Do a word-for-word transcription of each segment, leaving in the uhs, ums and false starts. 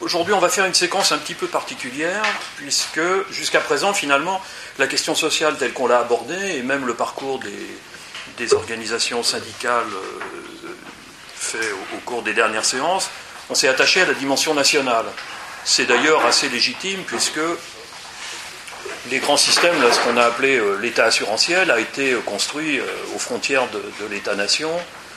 Aujourd'hui, on va faire une séquence un petit peu particulière, puisque jusqu'à présent, finalement, la question sociale telle qu'on l'a abordée, et même le parcours des, des organisations syndicales euh, fait au, au cours des dernières séances, on s'est attaché à la dimension nationale. C'est d'ailleurs assez légitime, puisque les grands systèmes, là, ce qu'on a appelé euh, l'État assurantiel, a été euh, construit euh, aux frontières de, de l'État-nation.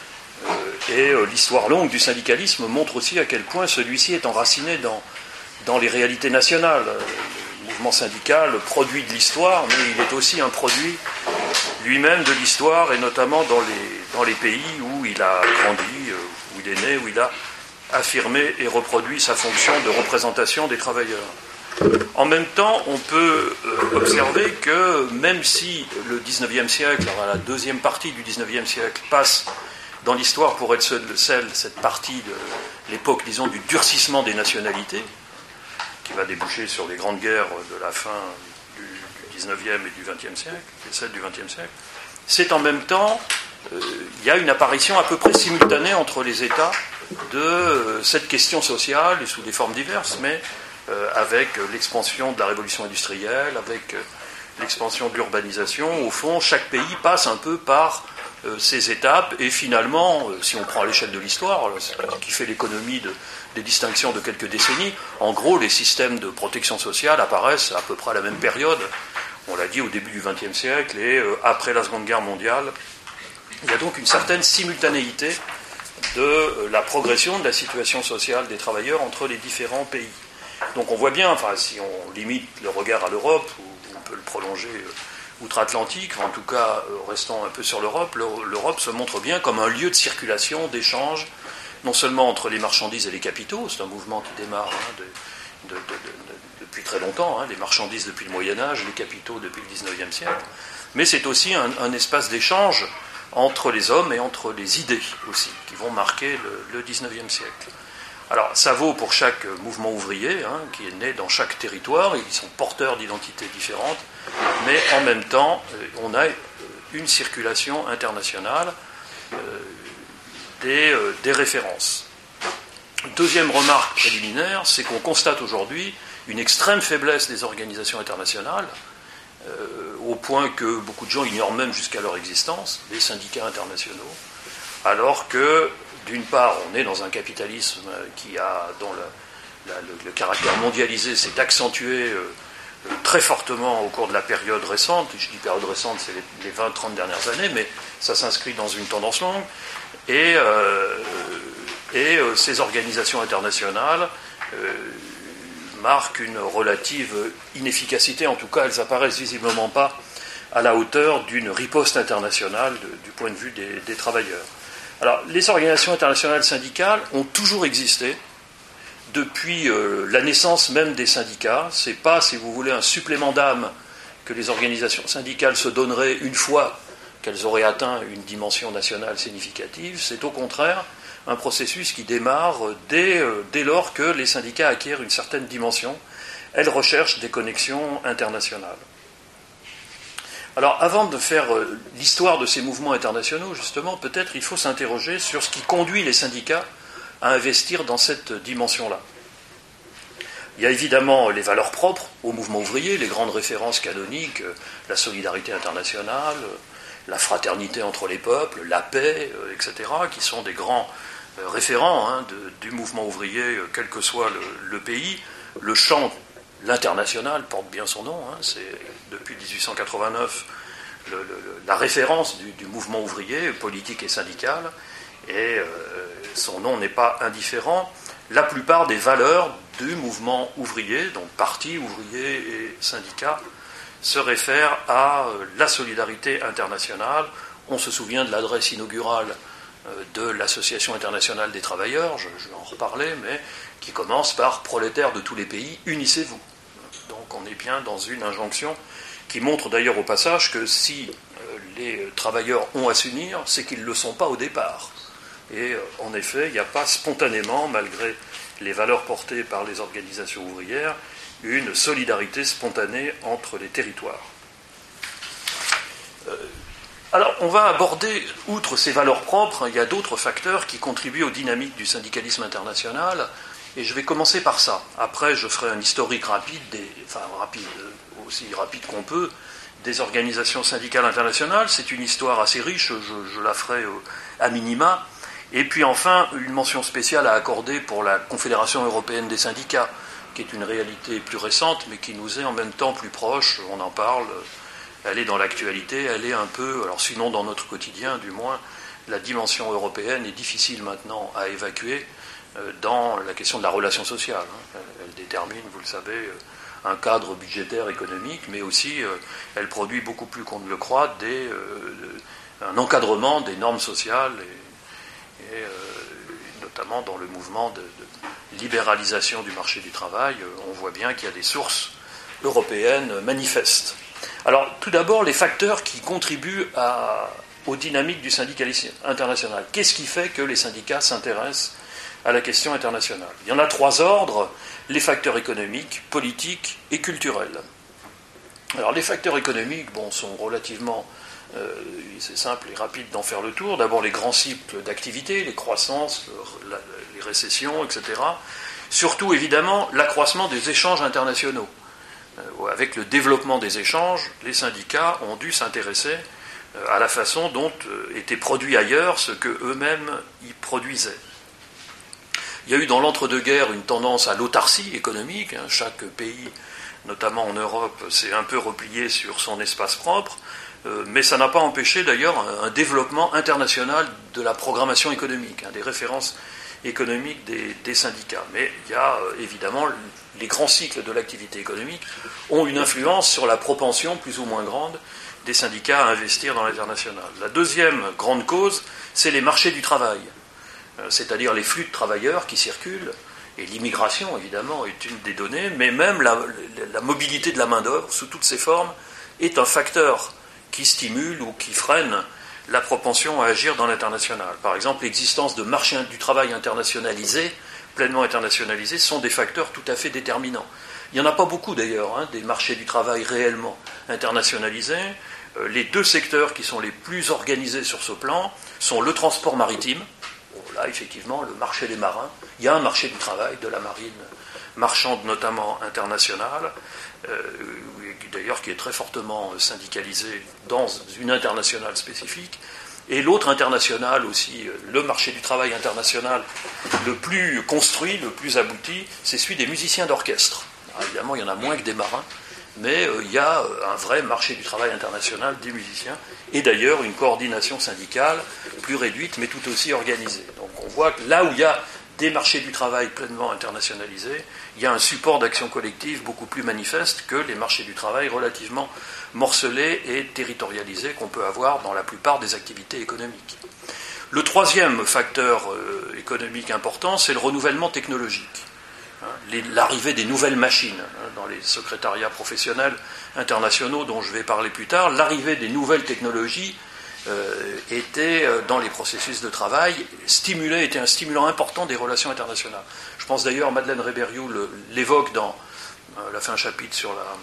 Et l'histoire longue du syndicalisme montre aussi à quel point celui-ci est enraciné dans, dans les réalités nationales. Le mouvement syndical, produit de l'histoire, mais il est aussi un produit lui-même de l'histoire, et notamment dans les, dans les pays où il a grandi, où il est né, où il a affirmé et reproduit sa fonction de représentation des travailleurs. En même temps, on peut observer que même si le dix-neuvième siècle, la deuxième partie du dix-neuvième siècle, passe dans l'histoire pour être celle, cette partie de l'époque, disons, du durcissement des nationalités, qui va déboucher sur les grandes guerres de la fin du, du dix-neuvième et du vingtième siècle, et celle du vingtième siècle, c'est en même temps, euh, il y a une apparition à peu près simultanée entre les États de euh, cette question sociale, et sous des formes diverses, mais euh, avec l'expansion de la révolution industrielle, avec euh, l'expansion de l'urbanisation. Au fond, chaque pays passe un peu par ces étapes, et finalement, si on prend à l'échelle de l'histoire, qui fait l'économie de, des distinctions de quelques décennies, en gros, les systèmes de protection sociale apparaissent à peu près à la même période. On l'a dit, au début du vingtième siècle et euh, après la Seconde Guerre mondiale. Il y a donc une certaine simultanéité de euh, la progression de la situation sociale des travailleurs entre les différents pays. Donc on voit bien, enfin, si on limite le regard à l'Europe, ou on peut le prolonger euh, outre-Atlantique, en tout cas euh, restons un peu sur l'Europe, l'Europe se montre bien comme un lieu de circulation, d'échange, non seulement entre les marchandises et les capitaux, c'est un mouvement qui démarre hein, de, de, de, de, depuis très longtemps, hein, les marchandises depuis le Moyen-Âge, les capitaux depuis le dix-neuvième siècle, mais c'est aussi un, un espace d'échange entre les hommes et entre les idées aussi, qui vont marquer le, le dix-neuvième siècle. Alors, ça vaut pour chaque mouvement ouvrier, hein, qui est né dans chaque territoire, et ils sont porteurs d'identités différentes, mais en même temps, on a une circulation internationale euh, des, euh, des références. Deuxième remarque préliminaire, c'est qu'on constate aujourd'hui une extrême faiblesse des organisations internationales, euh, au point que beaucoup de gens ignorent même jusqu'à leur existence, les syndicats internationaux, alors que d'une part, on est dans un capitalisme qui a, dont le, la, le, le caractère mondialisé s'est accentué euh, très fortement au cours de la période récente. Je dis période récente, c'est les, les vingt trente dernières années, mais ça s'inscrit dans une tendance longue. Et, euh, et euh, ces organisations internationales euh, marquent une relative inefficacité. En tout cas, elles apparaissent visiblement pas à la hauteur d'une riposte internationale de, du point de vue des, des travailleurs. Alors, les organisations internationales syndicales ont toujours existé depuis euh, la naissance même des syndicats. Ce n'est pas, si vous voulez, un supplément d'âme que les organisations syndicales se donneraient une fois qu'elles auraient atteint une dimension nationale significative. C'est au contraire un processus qui démarre dès, euh, dès lors que les syndicats acquièrent une certaine dimension. Elles recherchent des connexions internationales. Alors, avant de faire euh, l'histoire de ces mouvements internationaux, justement, peut-être il faut s'interroger sur ce qui conduit les syndicats à investir dans cette dimension-là. Il y a évidemment les valeurs propres au mouvement ouvrier, les grandes références canoniques, euh, la solidarité internationale, euh, la fraternité entre les peuples, la paix, euh, et cetera, qui sont des grands euh, référents hein, de, du mouvement ouvrier, euh, quel que soit le, le pays. Le chant, l'international, porte bien son nom, hein, c'est depuis dix-huit cent quatre-vingt-neuf le, le, la référence du, du mouvement ouvrier, politique et syndical, et euh, son nom n'est pas indifférent. La plupart des valeurs du mouvement ouvrier, donc parti ouvrier et syndicats, se réfèrent à euh, la solidarité internationale. On se souvient de l'adresse inaugurale euh, de l'Association internationale des travailleurs, je, je vais en reparler, mais qui commence par « Prolétaires de tous les pays, unissez-vous ». Donc on est bien dans une injonction qui montre d'ailleurs au passage que si euh, les travailleurs ont à s'unir, c'est qu'ils ne le sont pas au départ. Et euh, en effet, il n'y a pas spontanément, malgré les valeurs portées par les organisations ouvrières, une solidarité spontanée entre les territoires. Euh, alors, on va aborder, outre ces valeurs propres, il y a d'autres facteurs qui contribuent aux dynamiques du syndicalisme international Et je vais commencer par ça. Après, je ferai un historique rapide, des, enfin rapide, aussi rapide qu'on peut, des organisations syndicales internationales. C'est une histoire assez riche, je, je la ferai à minima. Et puis enfin, une mention spéciale à accorder pour la Confédération européenne des syndicats, qui est une réalité plus récente, mais qui nous est en même temps plus proche. On en parle, elle est dans l'actualité, elle est un peu, alors sinon dans notre quotidien du moins, la dimension européenne est difficile maintenant à évacuer dans la question de la relation sociale. Elle détermine, vous le savez, un cadre budgétaire économique, mais aussi elle produit beaucoup plus qu'on ne le croit des, un encadrement des normes sociales, et, et notamment dans le mouvement de, de libéralisation du marché du travail, on voit bien qu'il y a des sources européennes manifestes. Alors, tout d'abord, les facteurs qui contribuent à, aux dynamiques du syndicalisme international. Qu'est-ce qui fait que les syndicats s'intéressent à la question internationale? Il y en a trois ordres, les facteurs économiques, politiques et culturels. Alors, les facteurs économiques, bon, sont relativement, euh, c'est simple et rapide d'en faire le tour. D'abord, les grands cycles d'activité, les croissances, le, la, les récessions, et cetera. Surtout, évidemment, l'accroissement des échanges internationaux. Euh, avec le développement des échanges, les syndicats ont dû s'intéresser euh, à la façon dont euh, était produit ailleurs ce qu'eux-mêmes y produisaient. Il y a eu dans l'entre-deux-guerres une tendance à l'autarcie économique. Hein. Chaque pays, notamment en Europe, s'est un peu replié sur son espace propre. Euh, mais ça n'a pas empêché d'ailleurs un, un développement international de la programmation économique, hein, des références économiques des, des syndicats. Mais il y a euh, évidemment les grands cycles de l'activité économique ont une influence sur la propension plus ou moins grande des syndicats à investir dans l'international. La deuxième grande cause, c'est les marchés du travail, euh, c'est-à-dire les flux de travailleurs qui circulent, et l'immigration évidemment est une des données, mais même la, la mobilité de la main-d'œuvre sous toutes ses formes est un facteur qui stimule ou qui freine la propension à agir dans l'international. Par exemple, l'existence de marchés du travail internationalisés, pleinement internationalisés, sont des facteurs tout à fait déterminants. Il n'y en a pas beaucoup d'ailleurs, hein, des marchés du travail réellement internationalisés. Euh, les deux secteurs qui sont les plus organisés sur ce plan sont le transport maritime. Bon, là, effectivement, le marché des marins. Il y a un marché du travail de la marine marchande, notamment internationale, euh, d'ailleurs qui est très fortement syndicalisé dans une internationale spécifique. Et l'autre international aussi, le marché du travail international le plus construit, le plus abouti, c'est celui des musiciens d'orchestre. Alors, évidemment, il y en a moins que des marins, mais euh, il y a un vrai marché du travail international des musiciens, et d'ailleurs une coordination syndicale plus réduite, mais tout aussi organisée. Donc on voit que là où il y a des marchés du travail pleinement internationalisés, il y a un support d'action collective beaucoup plus manifeste que les marchés du travail relativement morcelés et territorialisés qu'on peut avoir dans la plupart des activités économiques. Le troisième facteur euh, économique important, c'est le renouvellement technologique. Hein, les, l'arrivée des nouvelles machines hein, dans les secrétariats professionnels internationaux dont je vais parler plus tard, l'arrivée des nouvelles technologies Euh, était, euh, dans les processus de travail, stimulé, était un stimulant important des relations internationales. Je pense d'ailleurs, Madeleine Rébériou le, l'évoque dans, euh, elle a fait un chapitre sur la,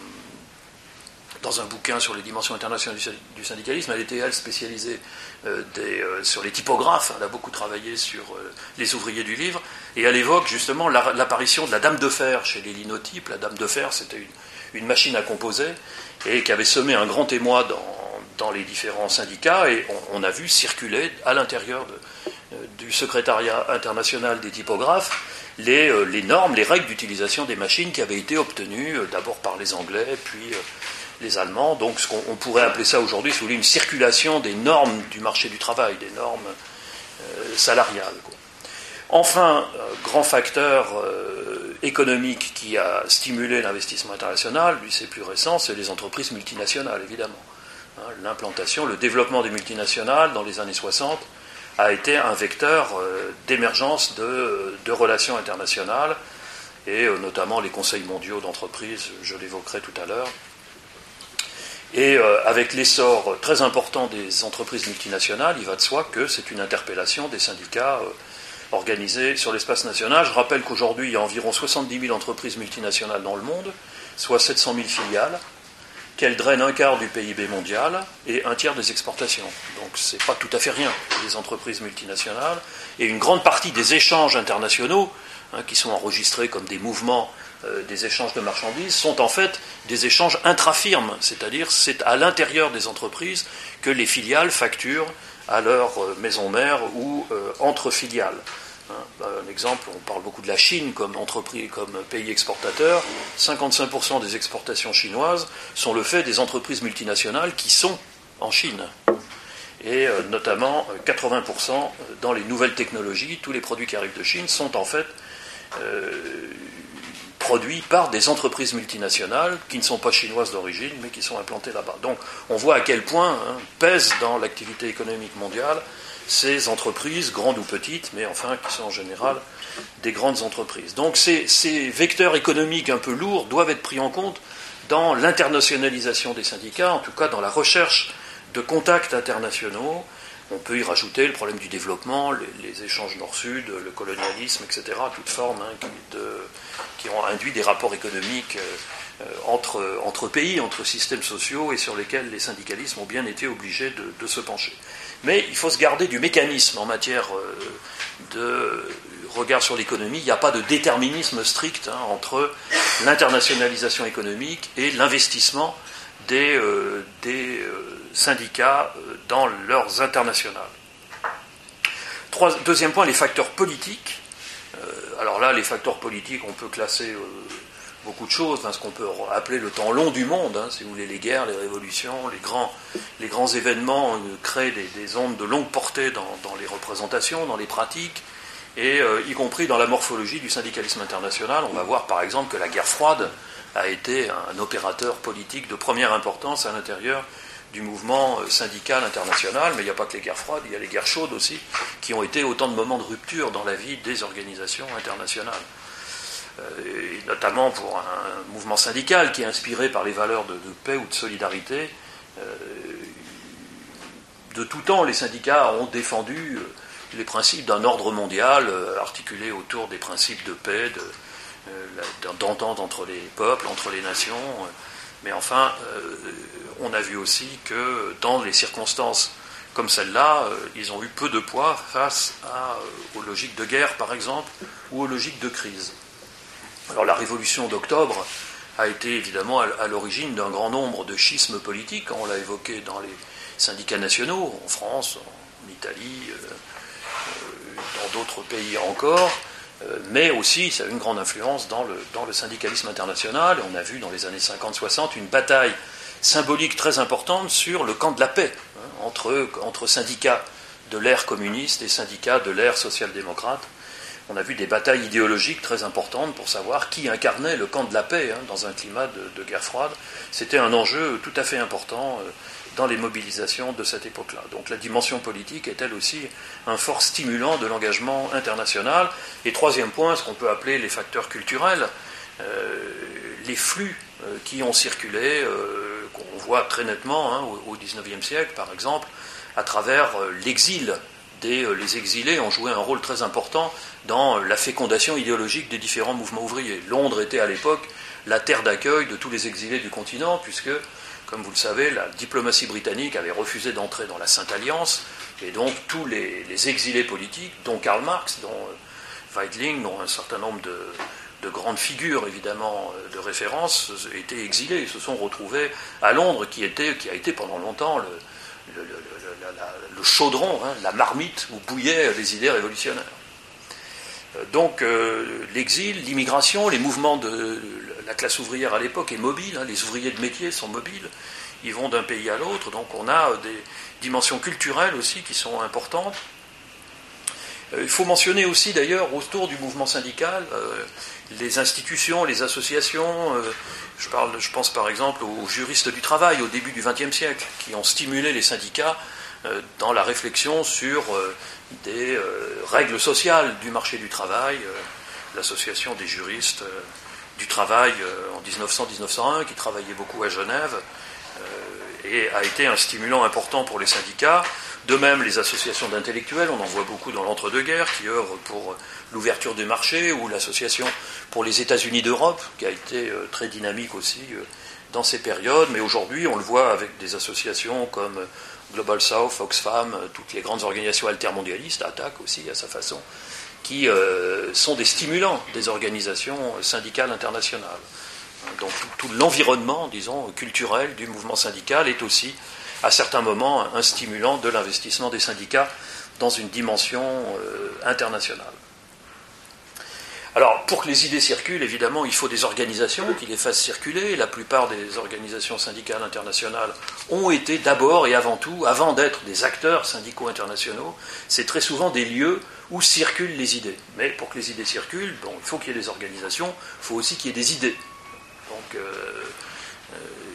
dans un bouquin sur les dimensions internationales du syndicalisme. Elle était, elle, spécialisée euh, des, euh, sur les typographes, elle a beaucoup travaillé sur euh, les ouvriers du livre, et elle évoque justement la, l'apparition de la dame de fer chez les linotypes. La dame de fer, c'était une, une machine à composer, et qui avait semé un grand émoi dans dans les différents syndicats, et on, on a vu circuler à l'intérieur de, euh, du secrétariat international des typographes les, euh, les normes, les règles d'utilisation des machines qui avaient été obtenues euh, d'abord par les Anglais, puis euh, les Allemands. Donc ce qu'on on pourrait appeler ça aujourd'hui, si vous voulez, une circulation des normes du marché du travail, des normes euh, salariales, quoi. Enfin, euh, grand facteur euh, économique qui a stimulé l'investissement international, lui c'est plus récent, c'est les entreprises multinationales, évidemment. L'implantation, le développement des multinationales dans les années soixante a été un vecteur euh, d'émergence de, de relations internationales, et euh, notamment les conseils mondiaux d'entreprise, je l'évoquerai tout à l'heure. Et euh, avec l'essor très important des entreprises multinationales, il va de soi que c'est une interpellation des syndicats euh, organisés sur l'espace national. Je rappelle qu'aujourd'hui, il y a environ soixante-dix mille entreprises multinationales dans le monde, soit sept cent mille filiales, qu'elles drainent un quart du P I B mondial et un tiers des exportations. Donc c'est pas tout à fait rien, les entreprises multinationales. Et une grande partie des échanges internationaux hein, qui sont enregistrés comme des mouvements euh, des échanges de marchandises, sont en fait des échanges intra-firmes, c'est-à-dire c'est à l'intérieur des entreprises que les filiales facturent à leur euh, maison mère ou euh, entre filiales. Un exemple, on parle beaucoup de la Chine comme entreprise, comme pays exportateur. cinquante-cinq pour cent des exportations chinoises sont le fait des entreprises multinationales qui sont en Chine. Et euh, notamment quatre-vingts pour cent dans les nouvelles technologies, tous les produits qui arrivent de Chine sont en fait euh, produits par des entreprises multinationales qui ne sont pas chinoises d'origine, mais qui sont implantées là-bas. Donc on voit à quel point hein, pèsent dans l'activité économique mondiale ces entreprises, grandes ou petites, mais enfin qui sont en général des grandes entreprises. Donc ces, ces vecteurs économiques un peu lourds doivent être pris en compte dans l'internationalisation des syndicats, en tout cas dans la recherche de contacts internationaux. On peut y rajouter le problème du développement, les, les échanges nord-sud, le colonialisme, et cetera, toutes formes hein, qui, de, qui ont induit des rapports économiques euh, entre, entre pays, entre systèmes sociaux, et sur lesquels les syndicalismes ont bien été obligés de, de se pencher. Mais il faut se garder du mécanisme en matière de regard sur l'économie. Il n'y a pas de déterminisme strict hein, entre l'internationalisation économique et l'investissement des, euh, des euh, syndicats dans leurs internationales. Trois, deuxième point, les facteurs politiques. Euh, alors là, les facteurs politiques, on peut classer... Euh, beaucoup de choses, hein, ce qu'on peut appeler le temps long du monde, hein, si vous voulez, les guerres, les révolutions, les grands, les grands événements euh, créent des, des ondes de longue portée dans, dans les représentations, dans les pratiques, et euh, y compris dans la morphologie du syndicalisme international. On va voir par exemple que la guerre froide a été un, un opérateur politique de première importance à l'intérieur du mouvement syndical international, mais il n'y a pas que les guerres froides, il y a les guerres chaudes aussi, qui ont été autant de moments de rupture dans la vie des organisations internationales. Et notamment pour un mouvement syndical qui est inspiré par les valeurs de, de paix ou de solidarité. Euh, de tout temps, les syndicats ont défendu les principes d'un ordre mondial euh, articulé autour des principes de paix, de, euh, d'entente entre les peuples, entre les nations. Mais enfin, euh, on a vu aussi que dans les circonstances comme celle-là, euh, ils ont eu peu de poids face à, euh, aux logiques de guerre, par exemple, ou aux logiques de crise. Alors la révolution d'octobre a été évidemment à l'origine d'un grand nombre de schismes politiques, on l'a évoqué dans les syndicats nationaux, en France, en Italie, euh, dans d'autres pays encore, euh, mais aussi ça a eu une grande influence dans le, dans le syndicalisme international. Et on a vu dans les années cinquante soixante une bataille symbolique très importante sur le camp de la paix, hein, entre, entre syndicats de l'ère communiste et syndicats de l'ère social-démocrate. On a vu des batailles idéologiques très importantes pour savoir qui incarnait le camp de la paix hein, dans un climat de, de guerre froide. C'était un enjeu tout à fait important euh, dans les mobilisations de cette époque-là. Donc la dimension politique est elle aussi un fort stimulant de l'engagement international. Et troisième point, ce qu'on peut appeler les facteurs culturels, euh, les flux euh, qui ont circulé, euh, qu'on voit très nettement hein, au, au dix-neuvième siècle par exemple, à travers euh, l'exil. Des, euh, les exilés ont joué un rôle très important dans la fécondation idéologique des différents mouvements ouvriers. Londres était à l'époque la terre d'accueil de tous les exilés du continent, puisque, comme vous le savez, la diplomatie britannique avait refusé d'entrer dans la Sainte Alliance, et donc tous les, les exilés politiques, dont Karl Marx, dont euh, Weidling, dont un certain nombre de, de grandes figures, évidemment, de référence, étaient exilés, et se sont retrouvés à Londres, qui, était, qui a été pendant longtemps le, le, le, le, la, la, le chaudron, hein, la marmite où bouillaient les idées révolutionnaires. Donc euh, l'exil, l'immigration, les mouvements de la classe ouvrière à l'époque est mobile, hein, les ouvriers de métier sont mobiles, ils vont d'un pays à l'autre, donc on a des dimensions culturelles aussi qui sont importantes. Euh, il faut mentionner aussi d'ailleurs autour du mouvement syndical euh, les institutions, les associations, euh, je, parle, je pense par exemple aux juristes du travail au début du vingtième siècle, qui ont stimulé les syndicats euh, dans la réflexion sur euh, des euh, règles sociales du marché du travail, euh, l'association des juristes euh, du travail euh, en dix-neuf cents à dix-neuf cent un, qui travaillait beaucoup à Genève, euh, et a été un stimulant important pour les syndicats. De même, les associations d'intellectuels, on en voit beaucoup dans l'entre-deux-guerres, qui œuvrent pour l'ouverture du marché, ou l'association pour les États-Unis d'Europe, qui a été euh, très dynamique aussi euh, dans ces périodes, mais aujourd'hui, on le voit avec des associations comme Global South, Oxfam, toutes les grandes organisations altermondialistes, A T A C aussi à sa façon, qui euh, sont des stimulants des organisations syndicales internationales. Donc tout, tout l'environnement, disons, culturel du mouvement syndical est aussi, à certains moments, un stimulant de l'investissement des syndicats dans une dimension euh, internationale. Alors, pour que les idées circulent, évidemment, il faut des organisations qui les fassent circuler. La plupart des organisations syndicales internationales ont été d'abord et avant tout, avant d'être des acteurs syndicaux internationaux, c'est très souvent des lieux où circulent les idées. Mais pour que les idées circulent, bon, il faut qu'il y ait des organisations, il faut aussi qu'il y ait des idées. Donc, euh, euh,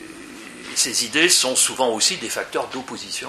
ces idées sont souvent aussi des facteurs d'opposition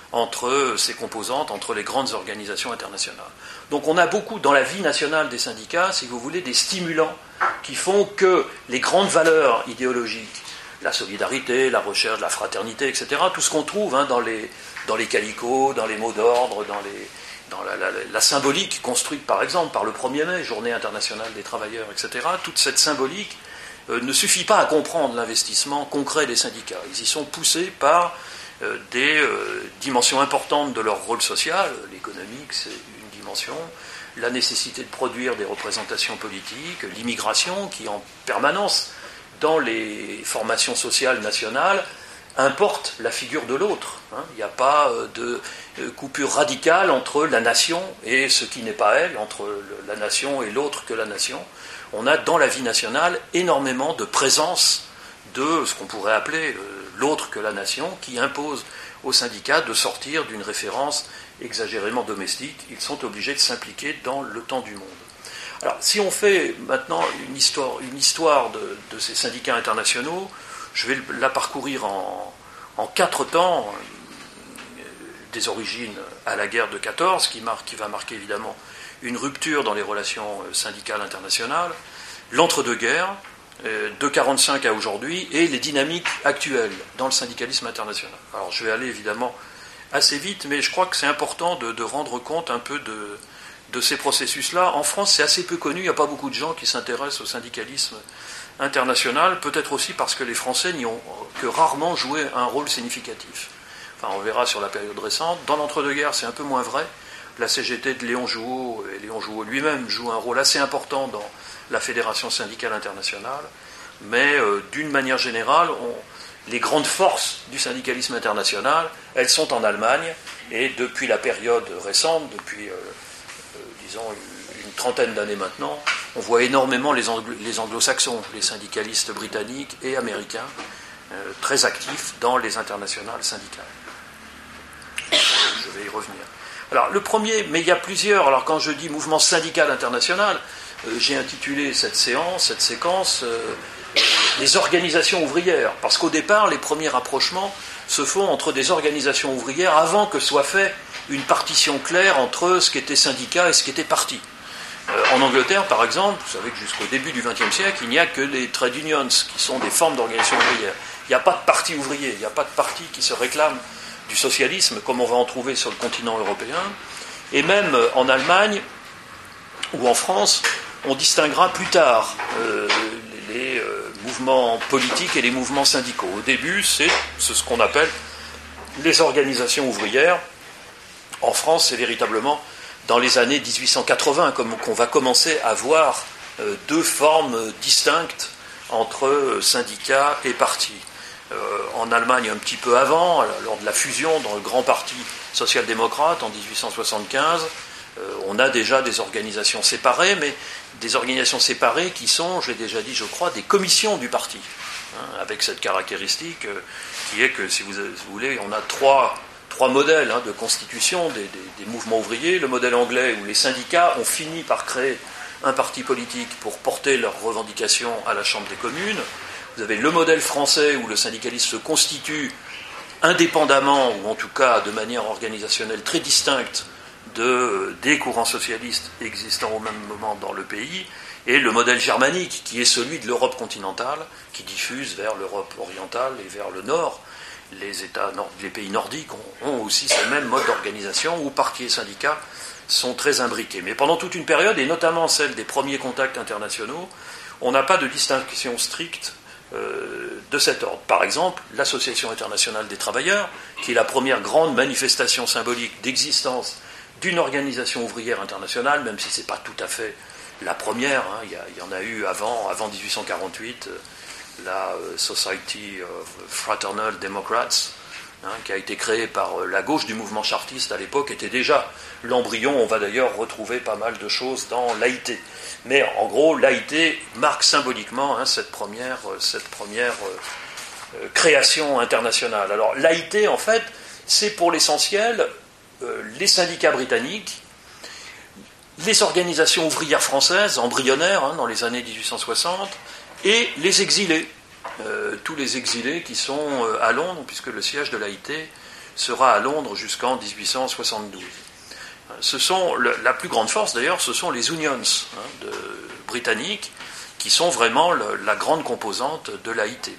entre ces composantes, entre les grandes organisations internationales. Donc on a beaucoup dans la vie nationale des syndicats, si vous voulez, des stimulants qui font que les grandes valeurs idéologiques, la solidarité, la recherche, la fraternité, et cetera, tout ce qu'on trouve hein, dans les, dans les calicots, dans les mots d'ordre, dans, les, dans la, la, la symbolique construite par exemple par le premier mai, Journée internationale des travailleurs, et cetera, toute cette symbolique euh, ne suffit pas à comprendre l'investissement concret des syndicats. Ils y sont poussés par euh, des euh, dimensions importantes de leur rôle social. L'économique, c'est une dimension, la nécessité de produire des représentations politiques, l'immigration qui en permanence dans les formations sociales nationales importe la figure de l'autre. Hein. Il n'y a pas de coupure radicale entre la nation et ce qui n'est pas elle, entre la nation et l'autre que la nation. On a dans la vie nationale énormément de présence de ce qu'on pourrait appeler l'autre que la nation, qui impose aux syndicats de sortir d'une référence exagérément domestique. Ils sont obligés de s'impliquer dans le temps du monde. Alors, si on fait maintenant une histoire, une histoire de, de ces syndicats internationaux, je vais la parcourir en, en quatre temps, euh, des origines à la guerre de quatorze, qui, marque, qui va marquer évidemment une rupture dans les relations syndicales internationales, l'entre-deux-guerres, euh, de mille neuf cent quarante-cinq à aujourd'hui, et les dynamiques actuelles dans le syndicalisme international. Alors, je vais aller évidemment assez vite, mais je crois que c'est important de, de rendre compte un peu de... de ces processus-là. En France, c'est assez peu connu, il n'y a pas beaucoup de gens qui s'intéressent au syndicalisme international, peut-être aussi parce que les Français n'y ont que rarement joué un rôle significatif. Enfin, on verra sur la période récente. Dans l'entre-deux-guerres, c'est un peu moins vrai. La C G T de Léon Jouot, et Léon Jouot lui-même joue un rôle assez important dans la Fédération syndicale internationale, mais euh, d'une manière générale, on, les grandes forces du syndicalisme international, elles sont en Allemagne, et depuis la période récente, depuis... Euh, disons une trentaine d'années maintenant, on voit énormément les, anglo- les anglo-saxons, les syndicalistes britanniques et américains, euh, très actifs dans les internationales syndicales. Je vais y revenir. Alors, le premier, mais il y a plusieurs, alors quand je dis mouvement syndical international, euh, j'ai intitulé cette séance, cette séquence, euh, les organisations ouvrières, parce qu'au départ, les premiers rapprochements se font entre des organisations ouvrières avant que soit fait une partition claire entre ce qui était syndicat et ce qui était parti. Euh, en Angleterre, par exemple, vous savez que jusqu'au début du vingtième siècle, il n'y a que les trade unions, qui sont des formes d'organisation ouvrière. Il n'y a pas de parti ouvrier, il n'y a pas de parti qui se réclame du socialisme, comme on va en trouver sur le continent européen. Et même en Allemagne ou en France, on distinguera plus tard euh, les euh, mouvements politiques et les mouvements syndicaux. Au début, c'est, c'est ce qu'on appelle les organisations ouvrières. En France, c'est véritablement dans les années dix-huit cent quatre-vingts comme qu'on va commencer à voir euh, deux formes distinctes entre euh, syndicats et partis. Euh, en Allemagne, un petit peu avant, lors de la fusion dans le grand parti social-démocrate en dix-huit cent soixante-quinze, euh, on a déjà des organisations séparées, mais des organisations séparées qui sont, j'ai déjà dit, je crois, des commissions du parti, hein, avec cette caractéristique euh, qui est que, si vous, si vous voulez, on a trois... trois modèles hein, de constitution des, des, des mouvements ouvriers. Le modèle anglais où les syndicats ont fini par créer un parti politique pour porter leurs revendications à la Chambre des communes. Vous avez le modèle français où le syndicalisme se constitue indépendamment, ou en tout cas de manière organisationnelle très distincte de, des courants socialistes existant au même moment dans le pays, et le modèle germanique qui est celui de l'Europe continentale, qui diffuse vers l'Europe orientale et vers le nord. Les, États, les pays nordiques ont, ont aussi ce même mode d'organisation où partis et syndicats sont très imbriqués. Mais pendant toute une période, et notamment celle des premiers contacts internationaux, on n'a pas de distinction stricte euh, de cet ordre. Par exemple, l'Association internationale des travailleurs, qui est la première grande manifestation symbolique d'existence d'une organisation ouvrière internationale, même si ce n'est pas tout à fait la première, hein, il, y a, il y en a eu avant, avant dix-huit cent quarante-huit, euh, la euh, Society of Fraternal Democrats, hein, qui a été créée par euh, la gauche du mouvement chartiste à l'époque, était déjà l'embryon. On va d'ailleurs retrouver pas mal de choses dans l'A I T. Mais en gros, l'A I T marque symboliquement hein, cette première, euh, cette première euh, euh, création internationale. Alors l'A I T, en fait, c'est pour l'essentiel euh, les syndicats britanniques, les organisations ouvrières françaises, embryonnaires, hein, dans les années dix-huit cent soixante, et les exilés, euh, tous les exilés qui sont euh, à Londres, puisque le siège de l'A I T sera à Londres jusqu'en dix-huit cent soixante-douze. Ce sont, le, la plus grande force d'ailleurs, ce sont les unions hein, de, britanniques, qui sont vraiment le, la grande composante de l'A I T.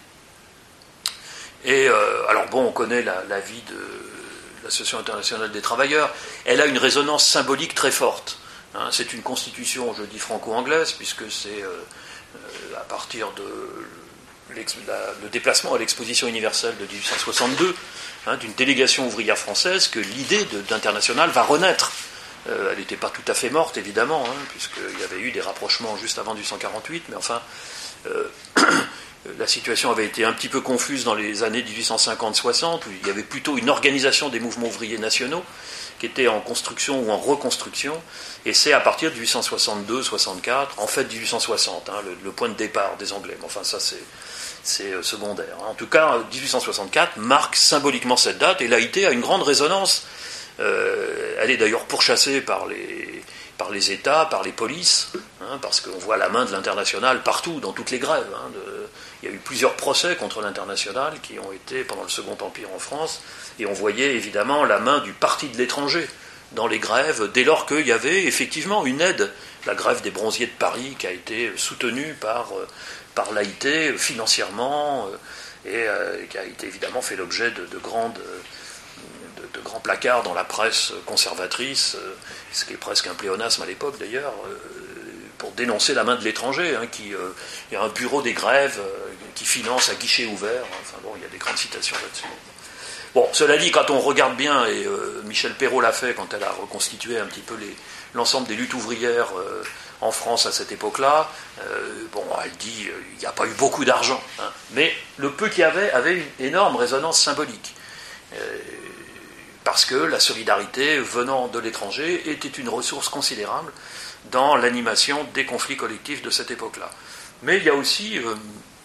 Et euh, alors bon, on connaît la, la vie de l'Association internationale des travailleurs, elle a une résonance symbolique très forte. Hein, c'est une constitution, je dis franco-anglaise, puisque c'est euh, euh, à partir de la, le déplacement à l'exposition universelle de dix-huit cent soixante-deux, hein, d'une délégation ouvrière française, que l'idée de, d'international va renaître. Euh, elle n'était pas tout à fait morte, évidemment, hein, puisqu'il y avait eu des rapprochements juste avant dix-huit cent quarante-huit, mais enfin, euh, la situation avait été un petit peu confuse dans les années dix-huit cent cinquante soixante, où il y avait plutôt une organisation des mouvements ouvriers nationaux, qui était en construction ou en reconstruction, et c'est à partir de dix-huit cent soixante-deux soixante-quatre, en fait dix-huit cent soixante, hein, le, le point de départ des Anglais, mais enfin ça c'est, c'est secondaire. En tout cas, dix-huit cent soixante-quatre marque symboliquement cette date, et l'A I T a une grande résonance. Euh, elle est d'ailleurs pourchassée par les, par les États, par les polices, hein, parce qu'on voit la main de l'international partout, dans toutes les grèves. Hein, de, il y a eu plusieurs procès contre l'international qui ont été pendant le Second Empire en France, et on voyait évidemment la main du parti de l'étranger dans les grèves, dès lors qu'il y avait effectivement une aide, la grève des bronziers de Paris qui a été soutenue par, par l'A I T financièrement, et euh, qui a été évidemment fait l'objet de, de grandes... De, de grands placards dans la presse conservatrice, ce qui est presque un pléonasme à l'époque d'ailleurs, pour dénoncer la main de l'étranger, hein, qui, euh, il y a un bureau des grèves euh, qui finance à guichet ouvert, enfin bon, il y a des grandes citations là-dessus. Bon, cela dit, quand on regarde bien, et euh, Michel Perrault l'a fait quand elle a reconstitué un petit peu les, l'ensemble des luttes ouvrières euh, en France à cette époque-là, euh, bon, elle dit, euh, il n'y a pas eu beaucoup d'argent, hein, mais le peu qu'il y avait avait une énorme résonance symbolique. Euh, parce que la solidarité venant de l'étranger était une ressource considérable dans l'animation des conflits collectifs de cette époque-là. Mais il y a aussi, euh,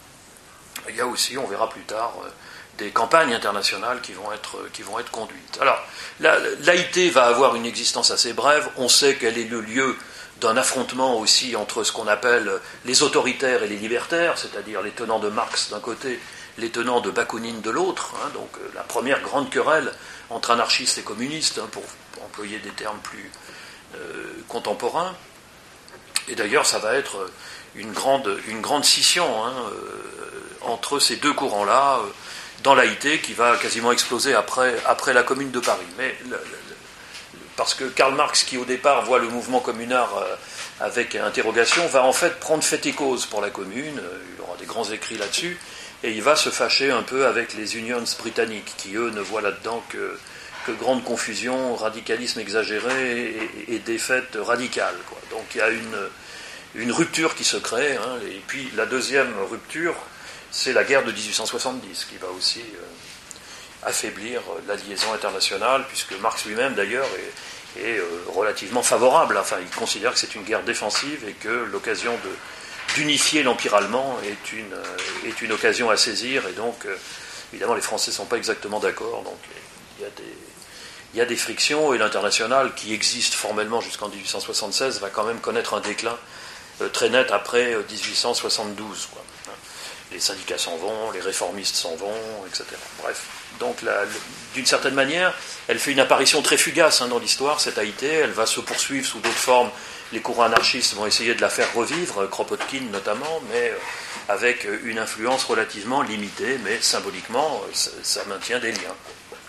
il y a aussi, on verra plus tard, euh, des campagnes internationales qui vont être, qui vont être conduites. Alors, la, l'A I T va avoir une existence assez brève, on sait qu'elle est le lieu d'un affrontement aussi entre ce qu'on appelle les autoritaires et les libertaires, c'est-à-dire les tenants de Marx d'un côté, les tenants de Bakounine de l'autre, hein, donc euh, la première grande querelle entre anarchistes et communistes, hein, pour, pour employer des termes plus euh, contemporains. Et d'ailleurs, ça va être une grande, une grande scission hein, euh, entre ces deux courants-là, euh, dans l'A I T, qui va quasiment exploser après, après la Commune de Paris. Mais le, le, parce que Karl Marx, qui au départ voit le mouvement communard euh, avec interrogation, va en fait prendre fait et cause pour la Commune, euh, il aura des grands écrits là-dessus, et il va se fâcher un peu avec les unions britanniques, qui eux ne voient là-dedans que, que grande confusion, radicalisme exagéré et, et défaite radicale, quoi. Donc il y a une, une rupture qui se crée, hein, et puis la deuxième rupture, c'est la guerre de dix-huit cent soixante-dix, qui va aussi euh, affaiblir la liaison internationale, puisque Marx lui-même d'ailleurs est, est euh, relativement favorable, enfin il considère que c'est une guerre défensive et que l'occasion de d'unifier l'Empire allemand est une, euh, est une occasion à saisir, et donc euh, évidemment les Français ne sont pas exactement d'accord, donc il y a des, il y a des frictions, et l'international qui existe formellement jusqu'en dix-huit cent soixante-seize va quand même connaître un déclin euh, très net après euh, dix-huit cent soixante-douze, quoi. Les syndicats s'en vont, les réformistes s'en vont, et cetera. Bref, donc la, le, d'une certaine manière, elle fait une apparition très fugace hein, dans l'histoire, cette A I T, elle va se poursuivre sous d'autres formes. Les courants anarchistes vont essayer de la faire revivre, Kropotkin notamment, mais avec une influence relativement limitée, mais symboliquement, ça, ça maintient des liens.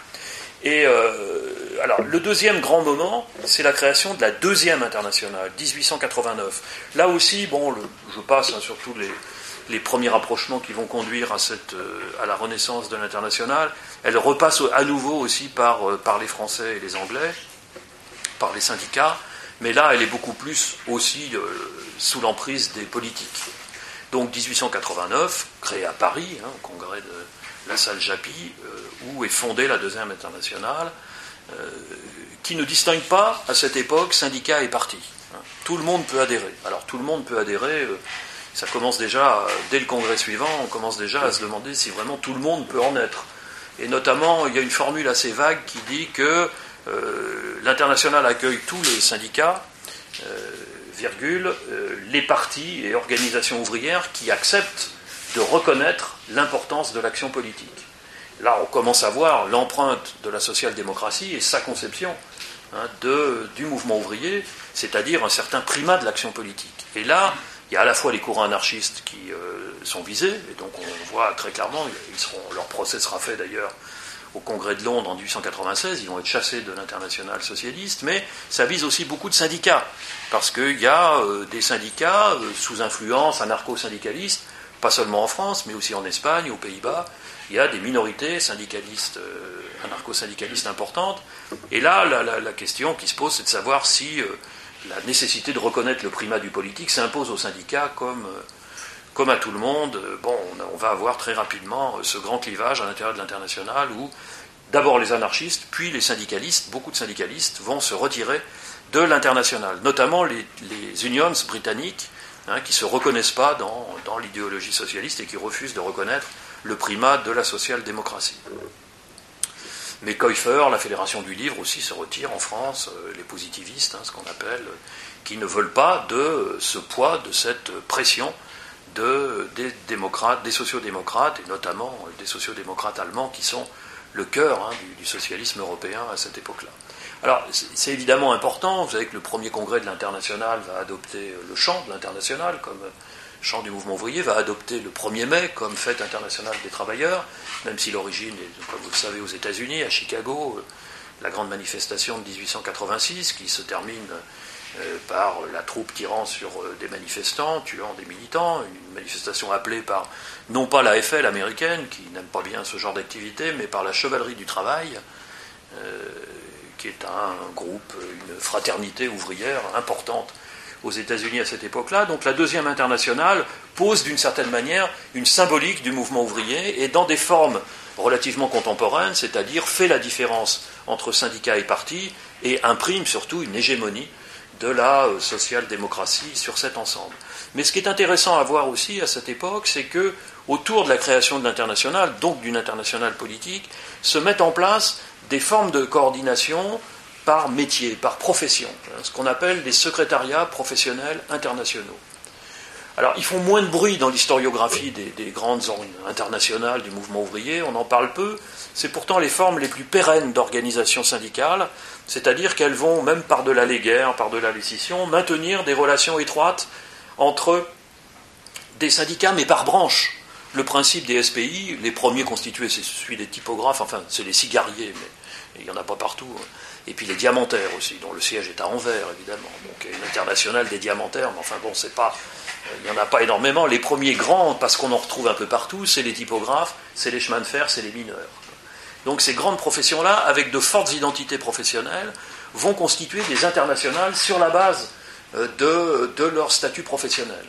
Et euh, alors, le deuxième grand moment, c'est la création de la deuxième internationale, dix-huit cent quatre-vingt-neuf. Là aussi, bon, le, je passe hein, sur tous les, les premiers rapprochements qui vont conduire à, cette, à la renaissance de l'internationale. Elle repasse à nouveau aussi par, par les Français et les Anglais. par les syndicats, mais là, elle est beaucoup plus aussi euh, sous l'emprise des politiques. Donc dix-huit cent quatre-vingt-neuf, créé à Paris, hein, au congrès de la salle Japy, euh, où est fondée la Deuxième Internationale, euh, qui ne distingue pas, à cette époque, syndicats et partis. Hein. Tout le monde peut adhérer. Alors tout le monde peut adhérer, euh, ça commence déjà, euh, dès le congrès suivant, on commence déjà à se demander si vraiment tout le monde peut en être. Et notamment, il y a une formule assez vague qui dit que euh, l'international accueille tous les syndicats, euh, virgule, euh, les partis et organisations ouvrières qui acceptent de reconnaître l'importance de l'action politique. Là, on commence à voir l'empreinte de la social-démocratie et sa conception hein, de, du mouvement ouvrier, c'est-à-dire un certain primat de l'action politique. Et là, il y a à la fois les courants anarchistes qui euh, sont visés, et donc on voit très clairement, ils seront, leur procès sera fait d'ailleurs au Congrès de Londres en dix-huit cent quatre-vingt-seize, ils vont être chassés de l'internationale socialiste, mais ça vise aussi beaucoup de syndicats, parce qu'il y a euh, des syndicats euh, sous influence anarcho-syndicalistes, pas seulement en France, mais aussi en Espagne, aux Pays-Bas, il y a des minorités syndicalistes, euh, anarcho-syndicalistes importantes, et là, la, la, la question qui se pose, c'est de savoir si... Euh, la nécessité de reconnaître le primat du politique s'impose aux syndicats comme, comme à tout le monde. Bon, on, on va avoir très rapidement ce grand clivage à l'intérieur de l'international où d'abord les anarchistes, puis les syndicalistes, beaucoup de syndicalistes vont se retirer de l'international, notamment les, les unions britanniques hein, qui ne se reconnaissent pas dans, dans l'idéologie socialiste et qui refusent de reconnaître le primat de la social-démocratie. Mais Käufer, la Fédération du Livre aussi se retire en France, euh, les positivistes, hein, ce qu'on appelle, euh, qui ne veulent pas de euh, ce poids, de cette pression de, euh, des démocrates, des sociodémocrates, et notamment euh, des sociodémocrates allemands qui sont le cœur hein, du, du socialisme européen à cette époque-là. Alors, c'est, c'est évidemment important, vous savez que le premier congrès de l'Internationale va adopter euh, le chant de l'Internationale comme euh, chant du mouvement ouvrier, va adopter le premier mai comme fête internationale des travailleurs, même si l'origine est, comme vous le savez, aux États-Unis, à Chicago, la grande manifestation de dix-huit cent quatre-vingt-six, qui se termine euh, par la troupe tirant sur euh, des manifestants, tuant des militants, une manifestation appelée par, non pas la F L américaine, qui n'aime pas bien ce genre d'activité, mais par la Chevalerie du Travail, euh, qui est un groupe, une fraternité ouvrière importante aux États-Unis à cette époque-là. Donc la Deuxième Internationale pose d'une certaine manière une symbolique du mouvement ouvrier et dans des formes relativement contemporaines, c'est-à-dire fait la différence entre syndicats et partis et imprime surtout une hégémonie de la social-démocratie sur cet ensemble. Mais ce qui est intéressant à voir aussi à cette époque, c'est que autour de la création de l'internationale, donc d'une internationale politique, se mettent en place des formes de coordination par métier, par profession, ce qu'on appelle les secrétariats professionnels internationaux. Alors, ils font moins de bruit dans l'historiographie des, des grandes internationales du mouvement ouvrier, on en parle peu, c'est pourtant les formes les plus pérennes d'organisation syndicale, c'est-à-dire qu'elles vont, même par-delà les guerres, par-delà les scissions, maintenir des relations étroites entre des syndicats, mais par branche. Le principe des S P I, les premiers constitués, c'est celui des typographes, enfin, c'est les cigariers, mais il n'y en a pas partout, et puis les diamantaires aussi, dont le siège est à Anvers, évidemment. Donc une internationale des diamantaires, mais enfin bon, c'est pas, il n'y en a pas énormément. Les premiers grands, parce qu'on en retrouve un peu partout, c'est les typographes, c'est les chemins de fer, c'est les mineurs. Donc ces grandes professions-là, avec de fortes identités professionnelles, vont constituer des internationales sur la base de, de leur statut professionnel.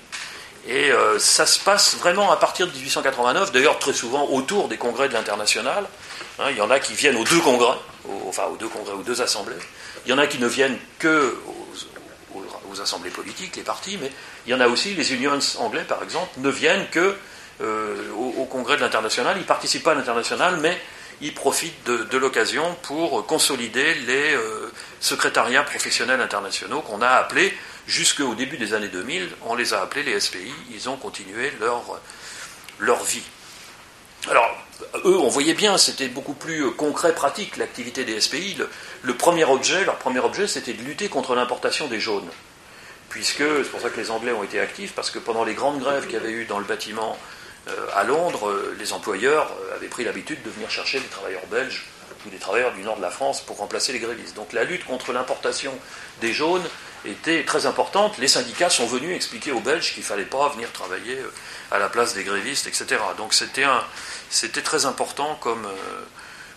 Et euh, ça se passe vraiment à partir de dix-huit cent quatre-vingt-neuf, d'ailleurs très souvent autour des congrès de l'internationale. Hein, il y en a qui viennent aux deux congrès, aux, enfin aux deux congrès, aux deux assemblées. Il y en a qui ne viennent que aux, aux, aux assemblées politiques, les partis, mais il y en a aussi, les unions anglais par exemple, ne viennent que euh, au, au congrès de l'internationale. Ils ne participent pas à l'internationale, mais ils profitent de, de l'occasion pour consolider les euh, secrétariats professionnels internationaux qu'on a appelés, jusqu'au début des années deux mille, on les a appelés les S P I, ils ont continué leur, leur vie. Alors, eux, on voyait bien, c'était beaucoup plus concret, pratique, l'activité des S P I. Le, le premier objet, leur premier objet, c'était de lutter contre l'importation des jaunes. Puisque, c'est pour ça que les Anglais ont été actifs, parce que pendant les grandes grèves qu'il y avait eu dans le bâtiment euh, à Londres, euh, les employeurs euh, avaient pris l'habitude de venir chercher des travailleurs belges ou des travailleurs du nord de la France pour remplacer les grévistes. Donc la lutte contre l'importation des jaunes était très importante. Les syndicats sont venus expliquer aux Belges qu'il ne fallait pas venir travailler à la place des grévistes, et cetera. Donc c'était, un, c'était très important comme, euh,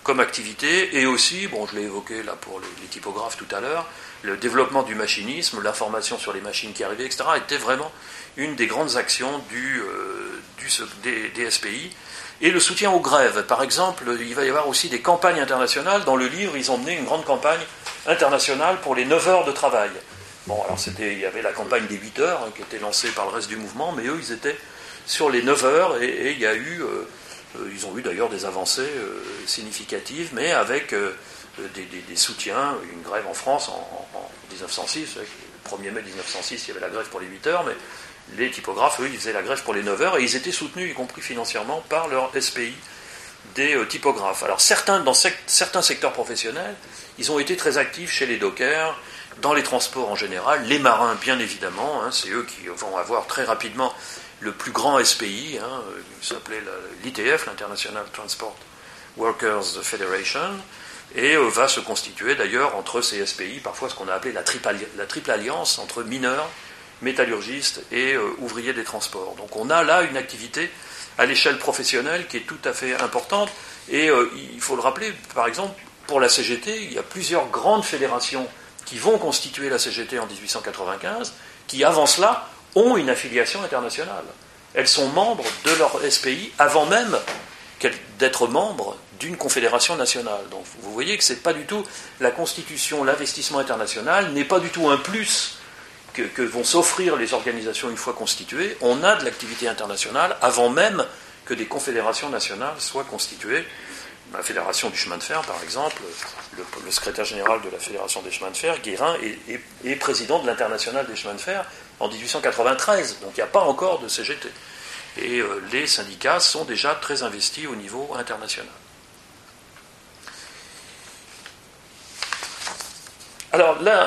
comme activité, et aussi, bon, je l'ai évoqué là pour les, les typographes tout à l'heure, le développement du machinisme, l'information sur les machines qui arrivaient, et cetera, était vraiment une des grandes actions du, euh, du, des, des S P I. Et le soutien aux grèves. Par exemple, il va y avoir aussi des campagnes internationales. Dans le livre, ils ont mené une grande campagne internationale pour les neuf heures de travail. Bon, alors c'était, il y avait la campagne des huit heures, hein, qui était lancée par le reste du mouvement, mais eux, ils étaient sur les neuf heures, et, et il y a eu, euh, euh, ils ont eu d'ailleurs des avancées euh, significatives, mais avec euh, des, des, des soutiens, une grève en France en, en, en dix-neuf cent six, le premier mai dix-neuf cent six, il y avait la grève pour les huit heures, mais les typographes, eux, ils faisaient la grève pour les neuf heures, et ils étaient soutenus, y compris financièrement, par leur S P I des euh, typographes. Alors certains, dans sec- certains secteurs professionnels, ils ont été très actifs chez les dockers, dans les transports en général, les marins bien évidemment, hein, c'est eux qui vont avoir très rapidement le plus grand S P I, hein, qui s'appelait l'I T F, l'International Transport Workers Federation, et euh, va se constituer d'ailleurs entre ces S P I, parfois ce qu'on a appelé la triple, alli- la triple alliance entre mineurs, métallurgistes et euh, ouvriers des transports. Donc on a là une activité à l'échelle professionnelle qui est tout à fait importante, et euh, il faut le rappeler, par exemple, pour la C G T, il y a plusieurs grandes fédérations qui vont constituer la C G T en dix-huit cent quatre-vingt-quinze, qui avant cela ont une affiliation internationale. Elles sont membres de leur S P I avant même d'être membres d'une confédération nationale. Donc vous voyez que c'est pas du tout la constitution, l'investissement international n'est pas du tout un plus que, que vont s'offrir les organisations une fois constituées. On a de l'activité internationale avant même que des confédérations nationales soient constituées. La Fédération du chemin de fer, par exemple, le, le secrétaire général de la Fédération des chemins de fer, Guérin, est, est, est président de l'Internationale des chemins de fer en dix-huit cent quatre-vingt-treize. Donc il n'y a pas encore de C G T. Et euh, les syndicats sont déjà très investis au niveau international. Alors là,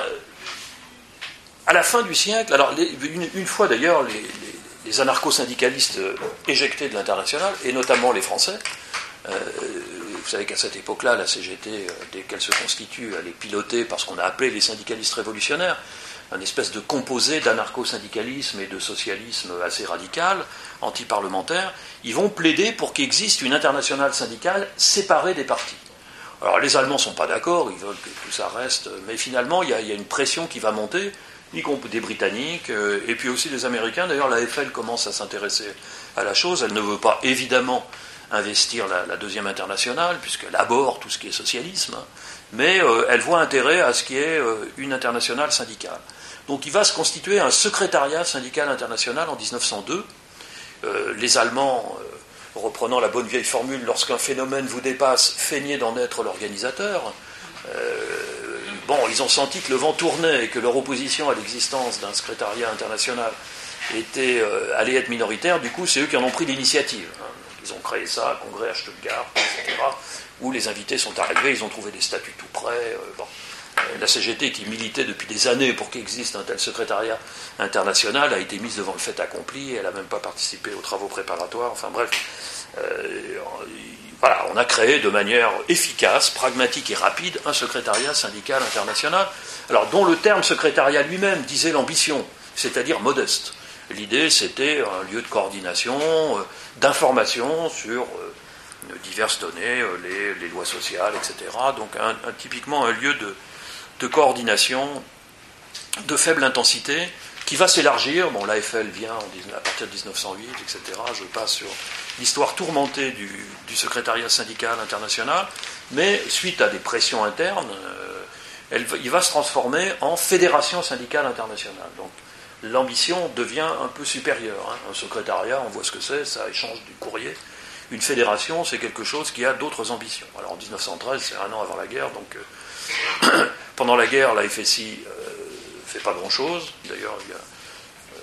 à la fin du siècle, alors les, une, une fois d'ailleurs les, les, les anarcho-syndicalistes éjectés de l'Internationale, et notamment les Français, euh, vous savez qu'à cette époque-là, la C G T, dès qu'elle se constitue, elle est pilotée par ce qu'on a appelé les syndicalistes révolutionnaires, un espèce de composé d'anarcho-syndicalisme et de socialisme assez radical, anti-parlementaire. Ils vont plaider pour qu'il existe une internationale syndicale séparée des partis. Alors les Allemands ne sont pas d'accord, ils veulent que tout ça reste, mais finalement il y a, il y a une pression qui va monter, y compris des Britanniques, euh, et puis aussi des Américains. D'ailleurs la F L commence à s'intéresser à la chose, elle ne veut pas évidemment investir la, la deuxième internationale, puisqu'elle aborde tout ce qui est socialisme, hein, mais euh, elle voit intérêt à ce qui est euh, une internationale syndicale. Donc il va se constituer un secrétariat syndical international en dix-neuf cent deux. Euh, les Allemands, euh, reprenant la bonne vieille formule, lorsqu'un phénomène vous dépasse, feignez d'en être l'organisateur. Euh, bon, ils ont senti que le vent tournait et que leur opposition à l'existence d'un secrétariat international était, euh, allait être minoritaire. Du coup, c'est eux qui en ont pris l'initiative, hein. Ils ont créé ça, congrès à Stuttgart, et cetera, où les invités sont arrivés, ils ont trouvé des statuts tout près. Euh, bon. La C G T, qui militait depuis des années pour qu'il existe un tel secrétariat international, a été mise devant le fait accompli, elle n'a même pas participé aux travaux préparatoires, enfin bref. Euh, voilà, on a créé de manière efficace, pragmatique et rapide un secrétariat syndical international, alors dont le terme secrétariat lui-même disait l'ambition, c'est-à-dire modeste. L'idée, c'était un lieu de coordination, euh, d'information sur euh, diverses données, euh, les, les lois sociales, et cetera. Donc un, un, typiquement un lieu de, de coordination de faible intensité qui va s'élargir. Bon, l'A F L vient en, à partir de dix-neuf cent huit, et cetera. Je passe sur l'histoire tourmentée du, du secrétariat syndical international, mais suite à des pressions internes, euh, elle, il va se transformer en fédération syndicale internationale. Donc l'ambition devient un peu supérieure. Hein. Un secrétariat, on voit ce que c'est, ça échange du courrier. Une fédération, c'est quelque chose qui a d'autres ambitions. Alors en dix-neuf cent treize, c'est un an avant la guerre, donc euh, pendant la guerre, la F S I ne euh, fait pas grand-chose. D'ailleurs, il y a, euh,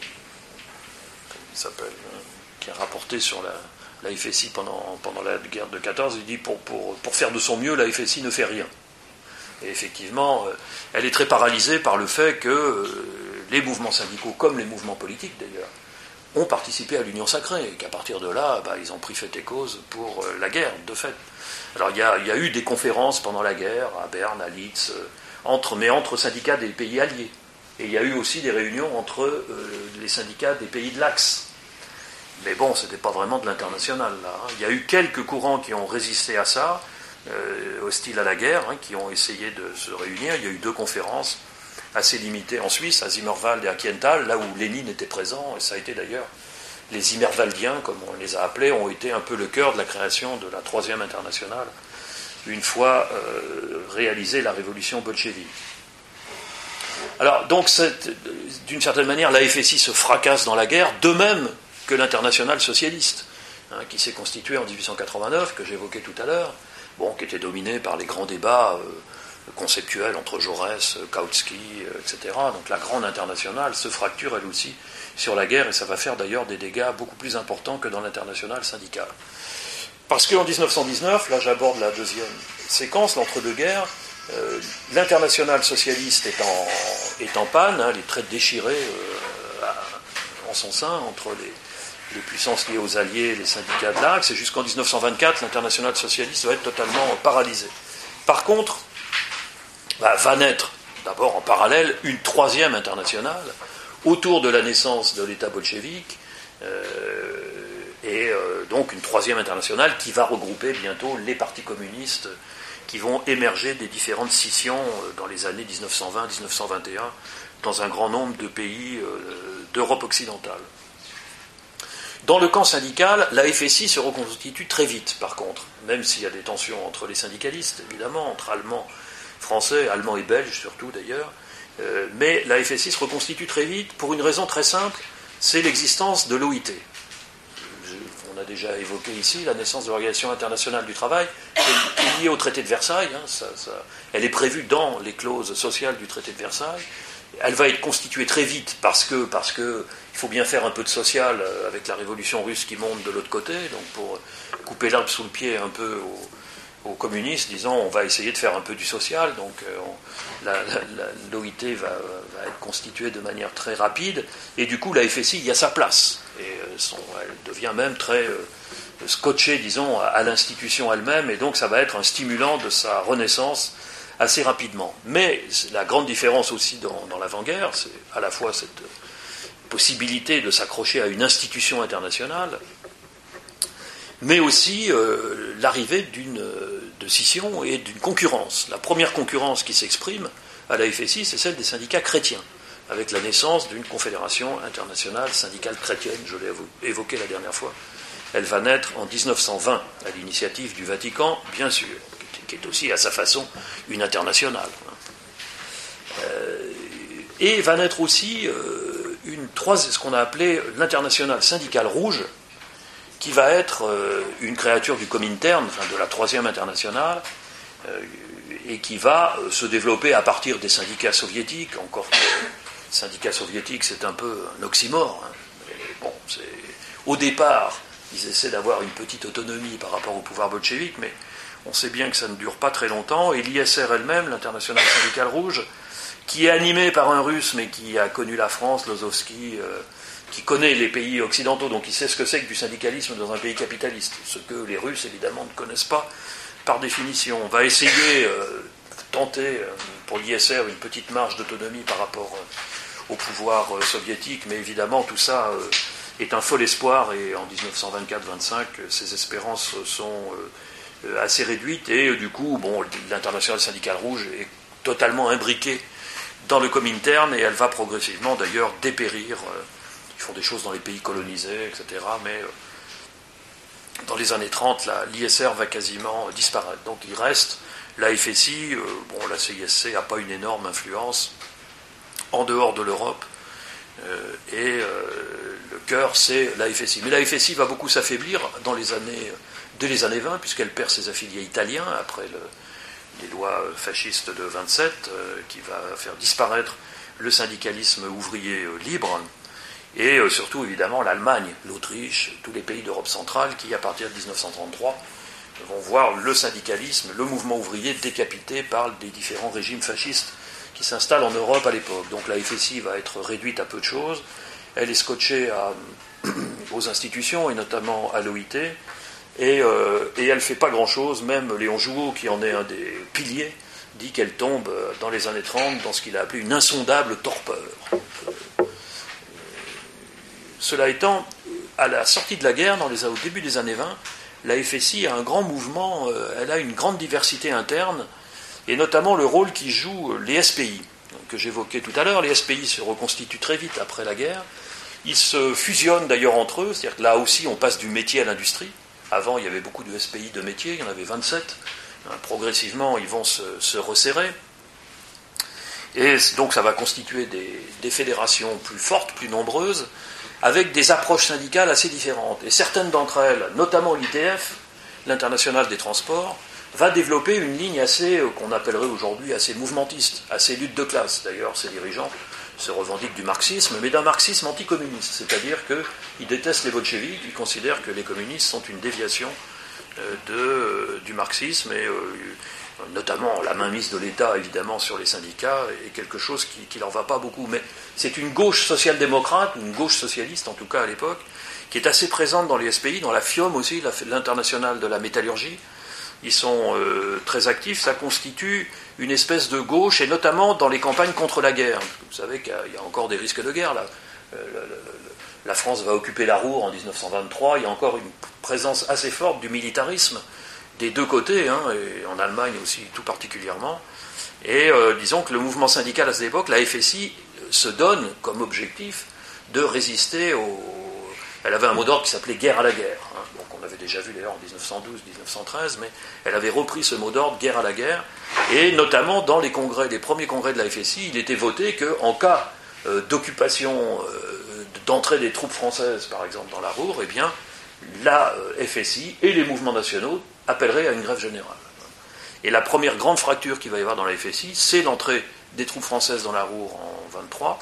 comment il s'appelle, hein, qui a rapporté sur la, la F S I pendant, pendant la guerre de quatorze, il dit pour, pour, pour faire de son mieux, la F S I ne fait rien. Et effectivement, euh, elle est très paralysée par le fait que euh, les mouvements syndicaux, comme les mouvements politiques d'ailleurs, ont participé à l'Union sacrée, et qu'à partir de là, bah, ils ont pris fait et cause pour euh, la guerre, de fait. Alors il y a, y a eu des conférences pendant la guerre, à Berne, à Leeds, euh, entre, mais entre syndicats des pays alliés. Et il y a eu aussi des réunions entre euh, les syndicats des pays de l'Axe. Mais bon, ce n'était pas vraiment de l'international, là. Hein. Il y a eu quelques courants qui ont résisté à ça, euh, hostiles à la guerre, hein, qui ont essayé de se réunir. Il y a eu deux conférences assez limitées en Suisse, à Zimmerwald et à Kiental, là où Lénine était présent, et ça a été d'ailleurs, les Zimmerwaldiens, comme on les a appelés, ont été un peu le cœur de la création de la Troisième Internationale, une fois euh, réalisée la révolution bolchevique. Alors, donc, cette, d'une certaine manière, la F S I se fracasse dans la guerre, de même que l'Internationale socialiste, hein, qui s'est constituée en dix-huit cent quatre-vingt-neuf, que j'évoquais tout à l'heure, bon, qui était dominée par les grands débats euh, conceptuels entre Jaurès, Kautsky, euh, et cetera. Donc la grande internationale se fracture elle aussi sur la guerre, et ça va faire d'ailleurs des dégâts beaucoup plus importants que dans l'internationale syndicale. Parce qu'en dix-neuf cent dix-neuf, là j'aborde la deuxième séquence, l'entre-deux-guerres, euh, l'internationale socialiste est en, est en panne, hein, elle est très déchirée euh, à, en son sein entre les, les puissances liées aux Alliés et les syndicats de l'Axe, et jusqu'en dix-neuf cent vingt-quatre, l'internationale socialiste va être totalement paralysée. Par contre, bah, va naître d'abord en parallèle une troisième internationale autour de la naissance de l'État bolchevique, euh, et euh, donc une troisième internationale qui va regrouper bientôt les partis communistes qui vont émerger des différentes scissions euh, dans les années dix-neuf cent vingt à dix-neuf cent vingt et un dans un grand nombre de pays euh, d'Europe occidentale. Dans le camp syndical, la F S I se reconstitue très vite, par contre, même s'il y a des tensions entre les syndicalistes, évidemment, entre Allemands, Français, Allemands et Belges surtout d'ailleurs, euh, mais la F S I se reconstitue très vite pour une raison très simple, c'est l'existence de l'O I T. On a déjà évoqué ici la naissance de l'Organisation internationale du travail, qui est liée au traité de Versailles, hein, ça, ça, elle est prévue dans les clauses sociales du traité de Versailles. Elle va être constituée très vite parce que, parce que il faut bien faire un peu de social avec la révolution russe qui monte de l'autre côté, donc pour couper l'herbe sous le pied un peu aux, aux communistes, disons on va essayer de faire un peu du social, donc on, la, la, la, l'O I T va, va être constituée de manière très rapide, et du coup la F S I, il y a sa place, et son, elle devient même très euh, scotchée, disons, à, à l'institution elle-même, et donc ça va être un stimulant de sa renaissance assez rapidement. Mais la grande différence aussi dans, dans l'avant-guerre, c'est à la fois cette possibilité de s'accrocher à une institution internationale, mais aussi euh, l'arrivée d'une, de scission et d'une concurrence. La première concurrence qui s'exprime à la F S I, c'est celle des syndicats chrétiens, avec la naissance d'une confédération internationale syndicale chrétienne, je l'ai évoqué la dernière fois. Elle va naître en dix-neuf cent vingt, à l'initiative du Vatican, bien sûr, qui est aussi à sa façon une internationale. Euh, et va naître aussi euh, une troisième, ce qu'on a appelé l'internationale syndicale rouge, qui va être euh, une créature du Comintern, enfin de la troisième internationale, euh, et qui va euh, se développer à partir des syndicats soviétiques, encore que les syndicats soviétiques c'est un peu un oxymore. Hein. Mais bon, c'est... Au départ, ils essaient d'avoir une petite autonomie par rapport au pouvoir bolchevique, mais on sait bien que ça ne dure pas très longtemps, et l'I S R elle-même, l'internationale syndicale rouge, qui est animée par un russe, mais qui a connu la France, Lozovski, euh, qui connaît les pays occidentaux, donc il sait ce que c'est que du syndicalisme dans un pays capitaliste, ce que les Russes, évidemment, ne connaissent pas par définition. On va essayer, euh, tenter, euh, pour l'I S R, une petite marge d'autonomie par rapport euh, au pouvoir euh, soviétique, mais évidemment, tout ça euh, est un fol espoir, et en dix-neuf cent vingt-quatre vingt-cinq, ces espérances sont euh, assez réduites, et euh, du coup, bon, l'internationale syndicale rouge est totalement imbriquée dans le Comintern, et elle va progressivement, d'ailleurs, dépérir. Euh, ils font des choses dans les pays colonisés, et cetera, mais euh, dans les années trente, l'I S R va quasiment disparaître. Donc il reste la F S I, euh, bon, la C I S C n'a pas une énorme influence en dehors de l'Europe, euh, et euh, le cœur, c'est la F S I. Mais la F S I va beaucoup s'affaiblir dans les années, dès les années vingt, puisqu'elle perd ses affiliés italiens après le, les lois fascistes de vingt-sept, euh, qui va faire disparaître le syndicalisme ouvrier euh, libre, et euh, surtout évidemment l'Allemagne, l'Autriche, tous les pays d'Europe centrale qui, à partir de dix-neuf cent trente-trois, vont voir le syndicalisme, le mouvement ouvrier décapité par les différents régimes fascistes qui s'installent en Europe à l'époque. Donc la F S I va être réduite à peu de choses, elle est scotchée à, aux institutions, et notamment à l'O I T, et, euh, et elle ne fait pas grand-chose. Même Léon Jouot, qui en est un des piliers, dit qu'elle tombe dans les années trente dans ce qu'il a appelé une insondable torpeur. Cela étant, à la sortie de la guerre, dans les, au début des années vingt, la F S I a un grand mouvement, euh, elle a une grande diversité interne, et notamment le rôle qu'y jouent les S P I, que j'évoquais tout à l'heure. Les S P I se reconstituent très vite après la guerre. Ils se fusionnent d'ailleurs entre eux, c'est-à-dire que là aussi on passe du métier à l'industrie. Avant il y avait beaucoup de S P I de métier, il y en avait vingt-sept. Progressivement ils vont se, se resserrer. Et donc ça va constituer des, des fédérations plus fortes, plus nombreuses, avec des approches syndicales assez différentes. Et certaines d'entre elles, notamment l'I T F, l'Internationale des transports, va développer une ligne assez, qu'on appellerait aujourd'hui assez mouvementiste, assez lutte de classe. D'ailleurs, ses dirigeants se revendiquent du marxisme, mais d'un marxisme anticommuniste, c'est-à-dire qu'ils détestent les bolcheviks, ils considèrent que les communistes sont une déviation euh, de, euh, du marxisme, et euh, notamment la mainmise de l'État, évidemment, sur les syndicats, est quelque chose qui ne leur va pas beaucoup. Mais c'est une gauche social-démocrate, une gauche socialiste, en tout cas à l'époque, qui est assez présente dans les S P I, dans la FIOM aussi, l'Internationale de la métallurgie. Ils sont euh, très actifs, ça constitue une espèce de gauche, et notamment dans les campagnes contre la guerre. Vous savez qu'il y a encore des risques de guerre, là. Euh, la, la, la France va occuper la Ruhr en dix-neuf cent vingt-trois, il y a encore une présence assez forte du militarisme des deux côtés, hein, et en Allemagne aussi tout particulièrement. Et euh, disons que le mouvement syndical à cette époque, la F S I, se donne comme objectif de résister au... Elle avait un mot d'ordre qui s'appelait « guerre à la guerre ». Hein. Donc on avait déjà vu d'ailleurs en dix-neuf cent douze dix-neuf cent treize, mais elle avait repris ce mot d'ordre « guerre à la guerre ». Et notamment dans les congrès, les premiers congrès de la F S I, il était voté qu'en cas euh, d'occupation, euh, d'entrée des troupes françaises, par exemple, dans la Ruhr, eh bien, la euh, F S I et les mouvements nationaux appelleraient à une grève générale. Et la première grande fracture qu'il va y avoir dans la F S I, c'est l'entrée des troupes françaises dans la Ruhr en vingt-trois,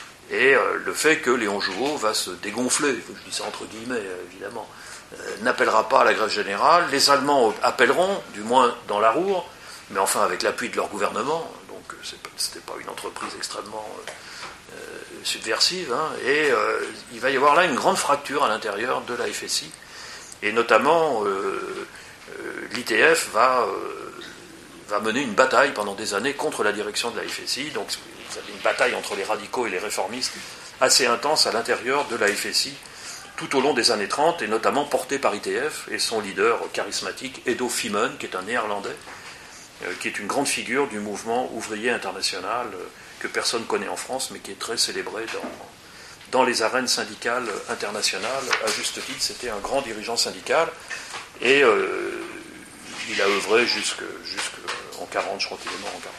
et euh, le fait que Léon Jouot va se dégonfler, je dis ça entre guillemets évidemment, euh, n'appellera pas à la grève générale. Les Allemands appelleront, du moins dans la Ruhr, mais enfin avec l'appui de leur gouvernement, donc ce n'était pas une entreprise extrêmement euh, subversive, hein, et euh, il va y avoir là une grande fracture à l'intérieur de la F S I, et notamment euh, euh, l'I T F va, euh, va mener une bataille pendant des années contre la direction de la F S I, donc vous avez une bataille entre les radicaux et les réformistes assez intense à l'intérieur de la F S I tout au long des années trente, et notamment portée par I T F et son leader charismatique Edo Fimmen, qui est un néerlandais, euh, qui est une grande figure du mouvement ouvrier international, euh, que personne ne connaît en France, mais qui est très célébré dans, dans les arènes syndicales internationales. À juste titre, c'était un grand dirigeant syndical, et euh, il a œuvré jusqu'en jusqu'en quarante, je crois qu'il est mort en quarante.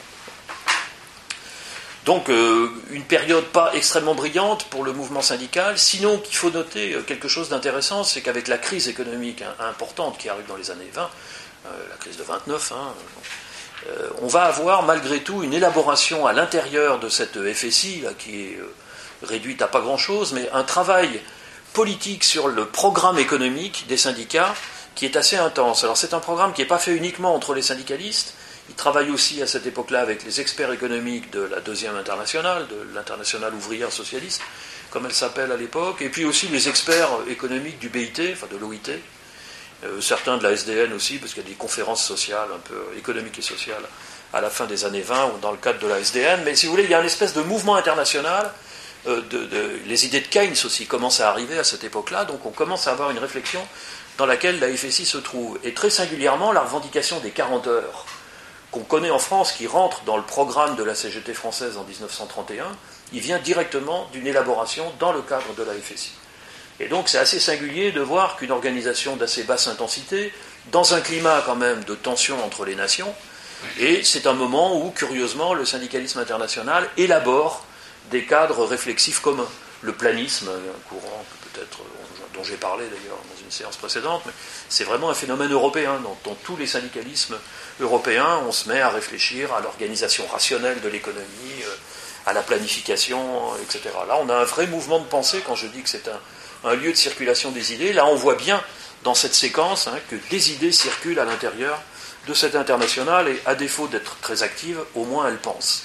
Donc euh, une période pas extrêmement brillante pour le mouvement syndical, sinon qu'il faut noter quelque chose d'intéressant, c'est qu'avec la crise économique hein, importante qui arrive dans les années vingt, euh, la crise de vingt-neuf, hein, euh, on va avoir malgré tout une élaboration à l'intérieur de cette F S I, là, qui est euh, réduite à pas grand-chose, mais un travail politique sur le programme économique des syndicats qui est assez intense. Alors c'est un programme qui n'est pas fait uniquement entre les syndicalistes. Il travaille aussi à cette époque-là avec les experts économiques de la deuxième internationale, de l'internationale ouvrière socialiste, comme elle s'appelle à l'époque, et puis aussi les experts économiques du B I T, enfin de l'O I T, euh, certains de la S D N aussi, parce qu'il y a des conférences sociales, un peu économiques et sociales, à la fin des années vingt, ou dans le cadre de la S D N. Mais si vous voulez, il y a une espèce de mouvement international, euh, de, de, les idées de Keynes aussi commencent à arriver à cette époque-là, donc on commence à avoir une réflexion dans laquelle la F S I se trouve. Et très singulièrement, la revendication des quarante heures, qu'on connaît en France, qui rentre dans le programme de la C G T française en dix-neuf cent trente et un, il vient directement d'une élaboration dans le cadre de la F S I. Et donc c'est assez singulier de voir qu'une organisation d'assez basse intensité, dans un climat quand même de tension entre les nations, et c'est un moment où, curieusement, le syndicalisme international élabore des cadres réflexifs communs. Le planisme, un courant que peut-être, dont j'ai parlé d'ailleurs dans une séance précédente, mais c'est vraiment un phénomène européen. Dans, dans tous les syndicalismes européens, on se met à réfléchir à l'organisation rationnelle de l'économie, euh, à la planification, et cetera. Là, on a un vrai mouvement de pensée quand je dis que c'est un, un lieu de circulation des idées. Là, on voit bien dans cette séquence hein, que des idées circulent à l'intérieur de cette internationale, et à défaut d'être très active, au moins elle pense.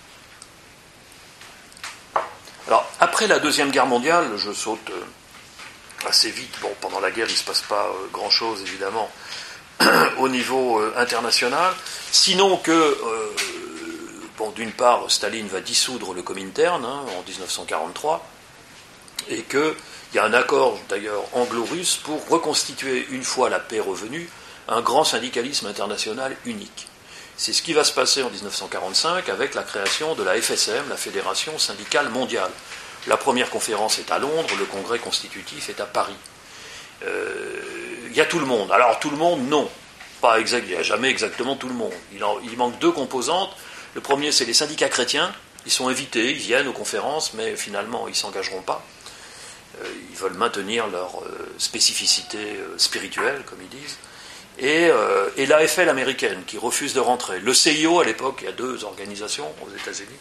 Alors, après la Deuxième Guerre mondiale, je saute euh, assez vite. Bon, pendant la guerre, il ne se passe pas euh, grand-chose, évidemment, au niveau euh, international. Sinon que, euh, bon, d'une part, Staline va dissoudre le Comintern hein, en dix-neuf cent quarante-trois, et qu'il Il y a un accord, d'ailleurs, anglo-russe pour reconstituer, une fois la paix revenue, un grand syndicalisme international unique. C'est ce qui va se passer en dix-neuf cent quarante-cinq avec la création de la F S M, la Fédération syndicale mondiale. La première conférence est à Londres, le congrès constitutif est à Paris. Euh, il y a tout le monde. Alors tout le monde, non. Pas exact, il n'y a jamais exactement tout le monde. Il, en, il manque deux composantes. Le premier, c'est les syndicats chrétiens. Ils sont invités, ils viennent aux conférences, mais finalement, ils ne s'engageront pas. Euh, ils veulent maintenir leur euh, spécificité euh, spirituelle, comme ils disent. Et, euh, et l'A F L américaine, qui refuse de rentrer. Le C I O, à l'époque, il y a deux organisations aux États-Unis.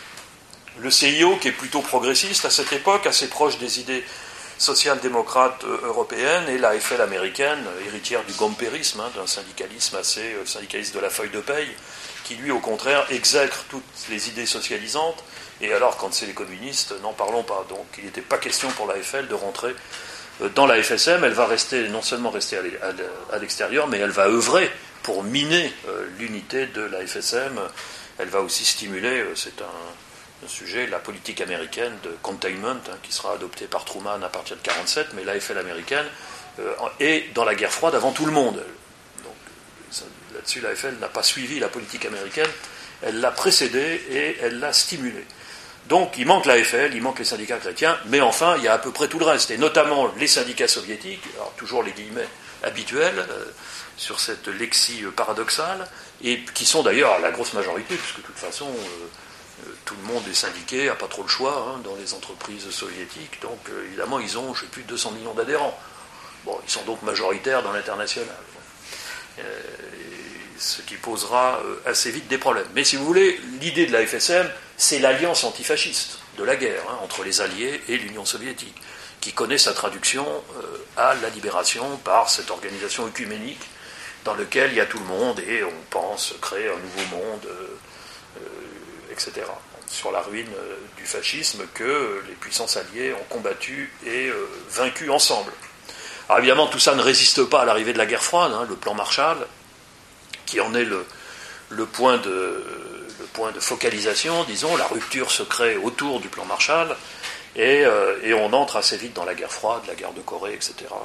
Le C I O, qui est plutôt progressiste à cette époque, assez proche des idées social-démocrate européenne, et la F L américaine, héritière du gompérisme, hein, d'un syndicalisme assez euh, syndicaliste de la feuille de paye, qui lui au contraire exècre toutes les idées socialisantes, et alors quand c'est les communistes, n'en parlons pas. Donc il n'était pas question pour la F L de rentrer euh, dans la F S M. Elle va rester, non seulement rester à l'extérieur, mais elle va œuvrer pour miner euh, l'unité de la F S M. Elle va aussi stimuler, euh, c'est un un sujet, la politique américaine de containment, hein, qui sera adoptée par Truman à partir de mille neuf cent quarante-sept, mais l'A F L américaine euh, est dans la guerre froide avant tout le monde. Donc ça, là-dessus, l'A F L n'a pas suivi la politique américaine, elle l'a précédée et elle l'a stimulée. Donc il manque l'A F L, il manque les syndicats chrétiens, mais enfin, il y a à peu près tout le reste, et notamment les syndicats soviétiques, alors toujours les guillemets habituels, euh, sur cette lexie paradoxale, et qui sont d'ailleurs la grosse majorité, puisque de toute façon... Euh, tout le monde est syndiqué, n'a pas trop le choix hein, dans les entreprises soviétiques, donc euh, évidemment ils ont, je ne sais plus, deux cents millions d'adhérents. Bon, ils sont donc majoritaires dans l'international, euh, ce qui posera euh, assez vite des problèmes. Mais si vous voulez, l'idée de la F S M, c'est l'alliance antifasciste de la guerre hein, entre les Alliés et l'Union soviétique, qui connaît sa traduction euh, à la libération par cette organisation œcuménique dans laquelle il y a tout le monde et on pense créer un nouveau monde, euh, euh, et cetera, sur la ruine euh, du fascisme que les puissances alliées ont combattu et euh, vaincu ensemble. Alors évidemment, tout ça ne résiste pas à l'arrivée de la guerre froide, hein, le plan Marshall, qui en est le, le, point de, le point de focalisation, disons, la rupture se crée autour du plan Marshall, et, euh, et on entre assez vite dans la guerre froide, la guerre de Corée, et cetera.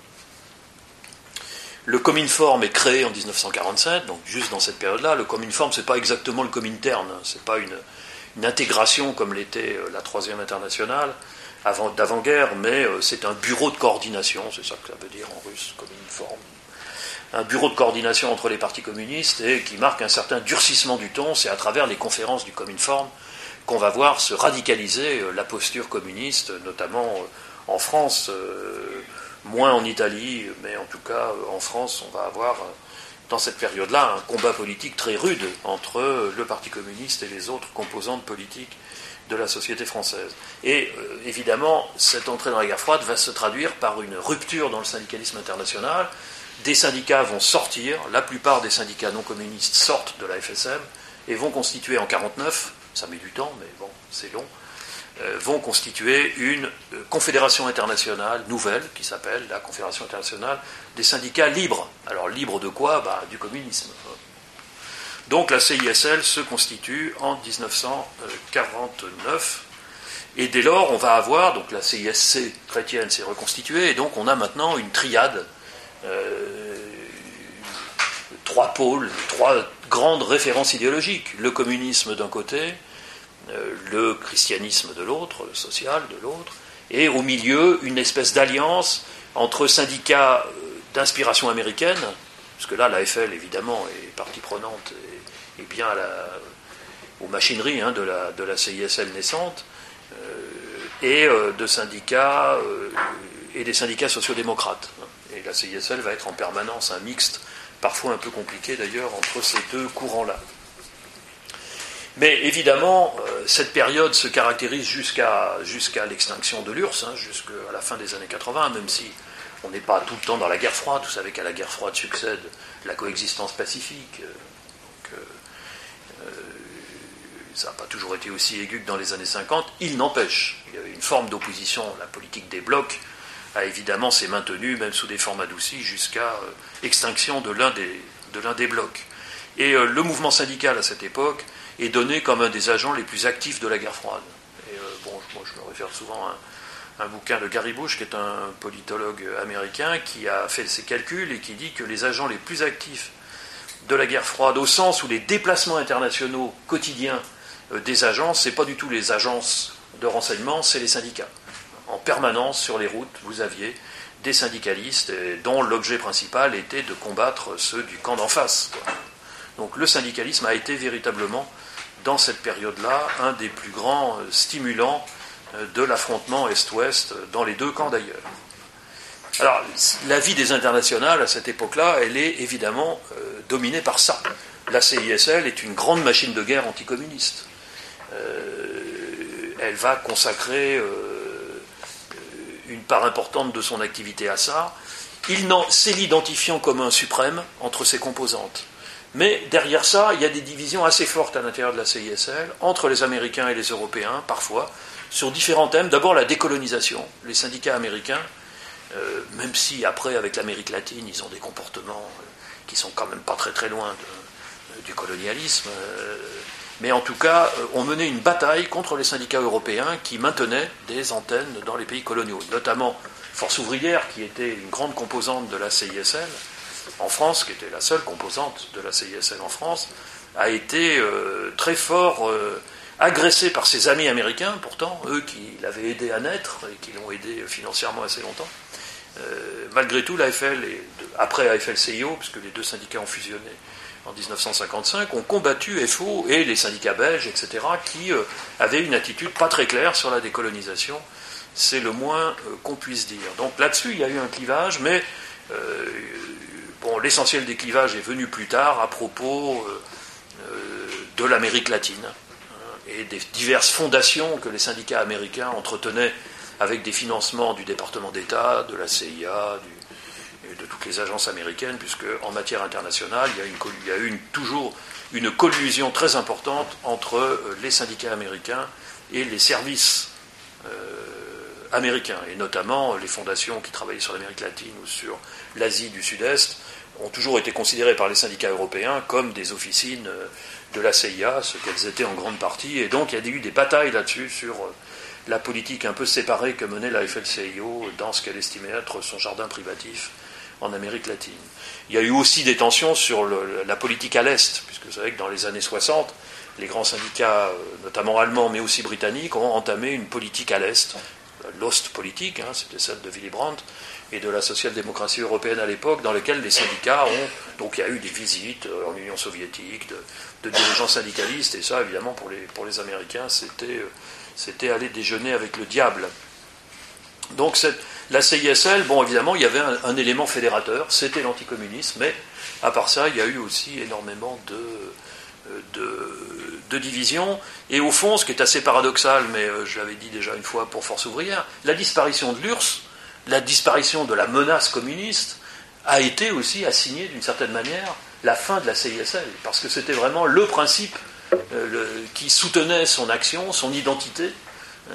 Le Cominform est créé en dix-neuf cent quarante-sept, donc juste dans cette période-là. Le Cominform, ce n'est pas exactement le Comintern, hein, ce n'est pas une, une intégration comme l'était la Troisième Internationale avant, d'avant-guerre, mais euh, c'est un bureau de coordination, c'est ça que ça veut dire en russe, Cominform. Un bureau de coordination entre les partis communistes et qui marque un certain durcissement du ton. C'est à travers les conférences du Cominform qu'on va voir se radicaliser euh, la posture communiste, notamment euh, en France, euh, moins en Italie, mais en tout cas euh, en France, on va avoir euh, dans cette période-là un combat politique très rude entre euh, le Parti communiste et les autres composantes politiques de la société française. Et euh, évidemment, cette entrée dans la guerre froide va se traduire par une rupture dans le syndicalisme international. Des syndicats vont sortir, la plupart des syndicats non communistes sortent de la F S M et vont constituer en mille neuf cent quarante-neuf, ça met du temps, mais bon, c'est long, euh, vont constituer une euh, confédération internationale nouvelle qui s'appelle la Confédération internationale des syndicats libres. Alors libre de quoi ? Bah, du communisme. Donc la C I S L se constitue en dix-neuf cent quarante-neuf. Et dès lors, on va avoir, donc la C I S C chrétienne s'est reconstituée, et donc on a maintenant une triade, euh, trois pôles, trois grandes références idéologiques. Le communisme d'un côté, euh, le christianisme de l'autre, le social de l'autre, et au milieu, une espèce d'alliance entre syndicats d'inspiration américaine, parce que là, la F L, évidemment, est partie prenante et, et bien à la, aux machineries hein, de, la, de la C I S L naissante, euh, et euh, de syndicats euh, et des syndicats sociodémocrates. Et la C I S L va être en permanence un mixte, parfois un peu compliqué d'ailleurs, entre ces deux courants-là. Mais évidemment, euh, cette période se caractérise jusqu'à, jusqu'à l'extinction de l'U R S S, hein, jusqu'à la fin des années quatre-vingts, même si on n'est pas tout le temps dans la guerre froide. Vous savez qu'à la guerre froide succède la coexistence pacifique. Donc, euh, euh, ça n'a pas toujours été aussi aigu que dans les années cinquante. Il n'empêche, il y avait une forme d'opposition. La politique des blocs a évidemment s'est maintenue, même sous des formes adoucies, jusqu'à euh, extinction de l'un des, de l'un des blocs. Et euh, le mouvement syndical à cette époque est donné comme un des agents les plus actifs de la guerre froide. Et euh, bon, moi je me réfère souvent à un bouquin de Gary Bush, qui est un politologue américain, qui a fait ses calculs et qui dit que les agents les plus actifs de la guerre froide, au sens où les déplacements internationaux quotidiens des agences, ce n'est pas du tout les agences de renseignement, c'est les syndicats. En permanence, sur les routes, vous aviez des syndicalistes dont l'objet principal était de combattre ceux du camp d'en face, quoi. Donc le syndicalisme a été véritablement, dans cette période-là, un des plus grands stimulants de l'affrontement Est-Ouest, dans les deux camps d'ailleurs. Alors, la vie des internationales, à cette époque-là, elle est évidemment euh, dominée par ça. La C I S L est une grande machine de guerre anticommuniste. Euh, elle va consacrer euh, une part importante de son activité à ça. Il c'est l'identifiant commun suprême entre ses composantes. Mais derrière ça, il y a des divisions assez fortes à l'intérieur de la C I S L, entre les Américains et les Européens, parfois, sur différents thèmes. D'abord, la décolonisation. Les syndicats américains, euh, même si après, avec l'Amérique latine, ils ont des comportements euh, qui sont quand même pas très très loin de, euh, du colonialisme, euh, mais en tout cas, euh, ont mené une bataille contre les syndicats européens qui maintenaient des antennes dans les pays coloniaux, notamment Force ouvrière, qui était une grande composante de la C I S L, en France, qui était la seule composante de la C I S L en France, a été euh, très fort euh, agressé par ses amis américains, pourtant, eux qui l'avaient aidé à naître et qui l'ont aidé financièrement assez longtemps. Euh, malgré tout, l'A F L, et, après A F L C I O, puisque les deux syndicats ont fusionné en dix-neuf cent cinquante-cinq, ont combattu F O et les syndicats belges, et cetera, qui euh, avaient une attitude pas très claire sur la décolonisation. C'est le moins euh, qu'on puisse dire. Donc là-dessus, il y a eu un clivage, mais euh, bon, l'essentiel des clivages est venu plus tard à propos euh, euh, de l'Amérique latine hein, et des diverses fondations que les syndicats américains entretenaient avec des financements du département d'État, de la C I A, du, de toutes les agences américaines, puisque en matière internationale, il y a, une, il y a eu une, toujours une collusion très importante entre euh, les syndicats américains et les services euh, américains, et notamment les fondations qui travaillaient sur l'Amérique latine ou sur l'Asie du Sud-Est, ont toujours été considérées par les syndicats européens comme des officines de la C I A, ce qu'elles étaient en grande partie, et donc il y a eu des batailles là-dessus sur la politique un peu séparée que menait la F L C I O dans ce qu'elle estimait être son jardin privatif en Amérique latine. Il y a eu aussi des tensions sur le, la politique à l'Est, puisque vous savez que dans les années soixante, les grands syndicats, notamment allemands, mais aussi britanniques, ont entamé une politique à l'Est, l'Ostpolitik, hein, c'était celle de Willy Brandt, et de la social-démocratie européenne à l'époque, dans lesquelles les syndicats ont... Donc il y a eu des visites en Union soviétique, de, de dirigeants syndicalistes, et ça, évidemment, pour les, pour les Américains, c'était, c'était aller déjeuner avec le diable. Donc cette, la C I S L, bon, évidemment, il y avait un, un élément fédérateur, c'était l'anticommunisme, mais à part ça, il y a eu aussi énormément de... de de division, et au fond, ce qui est assez paradoxal, mais euh, je l'avais dit déjà une fois pour Force ouvrière, la disparition de l'U R S S, la disparition de la menace communiste, a été aussi assignée d'une certaine manière la fin de la C I S L, parce que c'était vraiment le principe euh, le, qui soutenait son action, son identité, euh,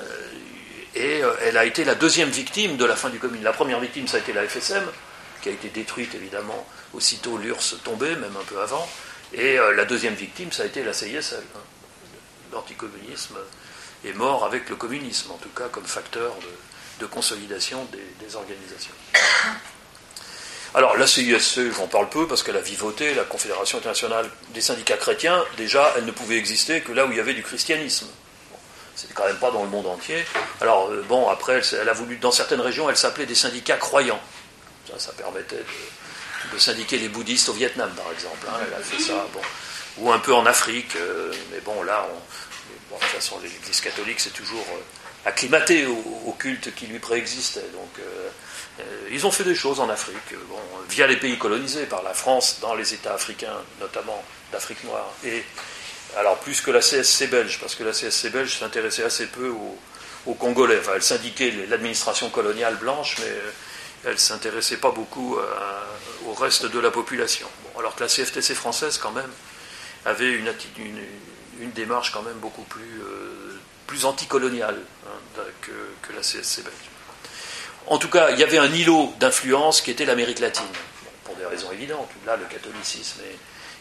et euh, elle a été la deuxième victime de la fin du communisme. La première victime, ça a été la F S M, qui a été détruite évidemment aussitôt l'U R S S tombé, même un peu avant. Et euh, la deuxième victime, ça a été la C I S L. Hein. L'anticommunisme est mort avec le communisme, en tout cas comme facteur de, de consolidation des, des organisations. Alors la C I S L, j'en parle peu parce qu'elle a vivoté, la Confédération internationale des syndicats chrétiens, déjà, elle ne pouvait exister que là où il y avait du christianisme. Bon, c'était quand même pas dans le monde entier. Alors, euh, bon, après, elle, elle a voulu, dans certaines régions, elle s'appelait des syndicats croyants. Ça, ça permettait de... de syndiquer les bouddhistes au Vietnam, par exemple. Hein, elle a fait ça, bon. Ou un peu en Afrique, euh, mais bon, là, on, bon, de toute façon, l'Église catholique s'est toujours euh, acclimatée au, au culte qui lui préexistait. Donc, euh, euh, ils ont fait des choses en Afrique, bon, via les pays colonisés, par la France, dans les États africains, notamment d'Afrique noire. Et, alors, plus que la C S C belge, parce que la C S C belge s'intéressait assez peu aux, aux Congolais. Enfin, elle syndiquait l'administration coloniale blanche, mais... Euh, elle ne s'intéressait pas beaucoup à, au reste de la population. Bon, alors que la C F T C française, quand même, avait une, une, une démarche quand même beaucoup plus, euh, plus anticoloniale hein, que, que la C S C belge. En tout cas, il y avait un îlot d'influence qui était l'Amérique latine, bon, pour des raisons évidentes. Là, le catholicisme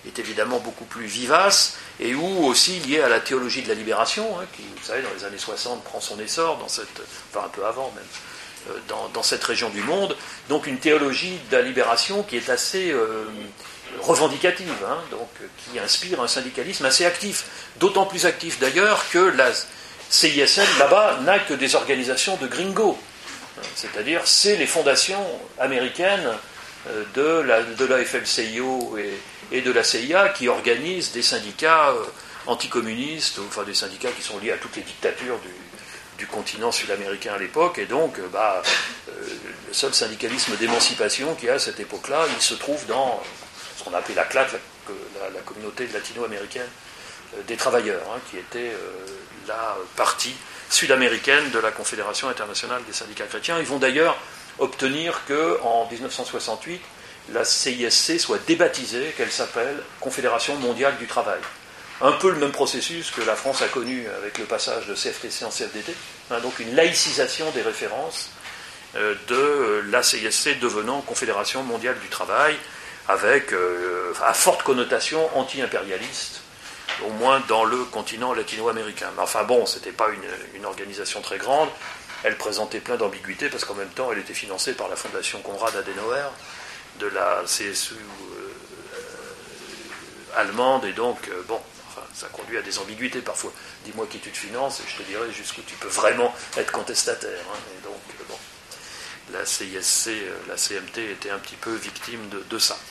est évidemment beaucoup plus vivace, et où aussi lié à la théologie de la libération, hein, qui, vous savez, dans les années soixante, prend son essor, dans cette, enfin un peu avant même, euh, dans, dans cette région du monde. Donc une théologie de la libération qui est assez euh, revendicative, hein, donc, qui inspire un syndicalisme assez actif, d'autant plus actif d'ailleurs que la C I S L, là-bas, n'a que des organisations de gringos, c'est-à-dire c'est les fondations américaines de la, de la F L C I O et, et de la C I A qui organisent des syndicats anticommunistes, enfin des syndicats qui sont liés à toutes les dictatures du, du continent sud-américain à l'époque, et donc bah, euh, le seul syndicalisme d'émancipation qu'il y a à cette époque-là, il se trouve dans ce qu'on appelait la C L A T, la, la, la communauté latino-américaine euh, des travailleurs, hein, qui était euh, la partie sud-américaine de la Confédération internationale des syndicats chrétiens. Ils vont d'ailleurs obtenir qu'en dix-neuf cent soixante-huit, la C I S C soit débaptisée, qu'elle s'appelle Confédération mondiale du travail. Un peu le même processus que la France a connu avec le passage de C F T C en C F D T, hein, donc une laïcisation des références euh, de la C I S C devenant Confédération mondiale du travail, avec euh, à forte connotation anti-impérialiste, au moins dans le continent latino-américain. Mais enfin bon, ce n'était pas une, une organisation très grande. Elle présentait plein d'ambiguïtés parce qu'en même temps, elle était financée par la fondation Konrad Adenauer de la C S U euh, euh, allemande, et donc, euh, bon, enfin, ça conduit à des ambiguïtés parfois. Dis-moi qui tu te finances et je te dirai jusqu'où tu peux vraiment être contestataire. Hein. Et donc, euh, bon, la C I S C, euh, la C M T était un petit peu victime de, de ça.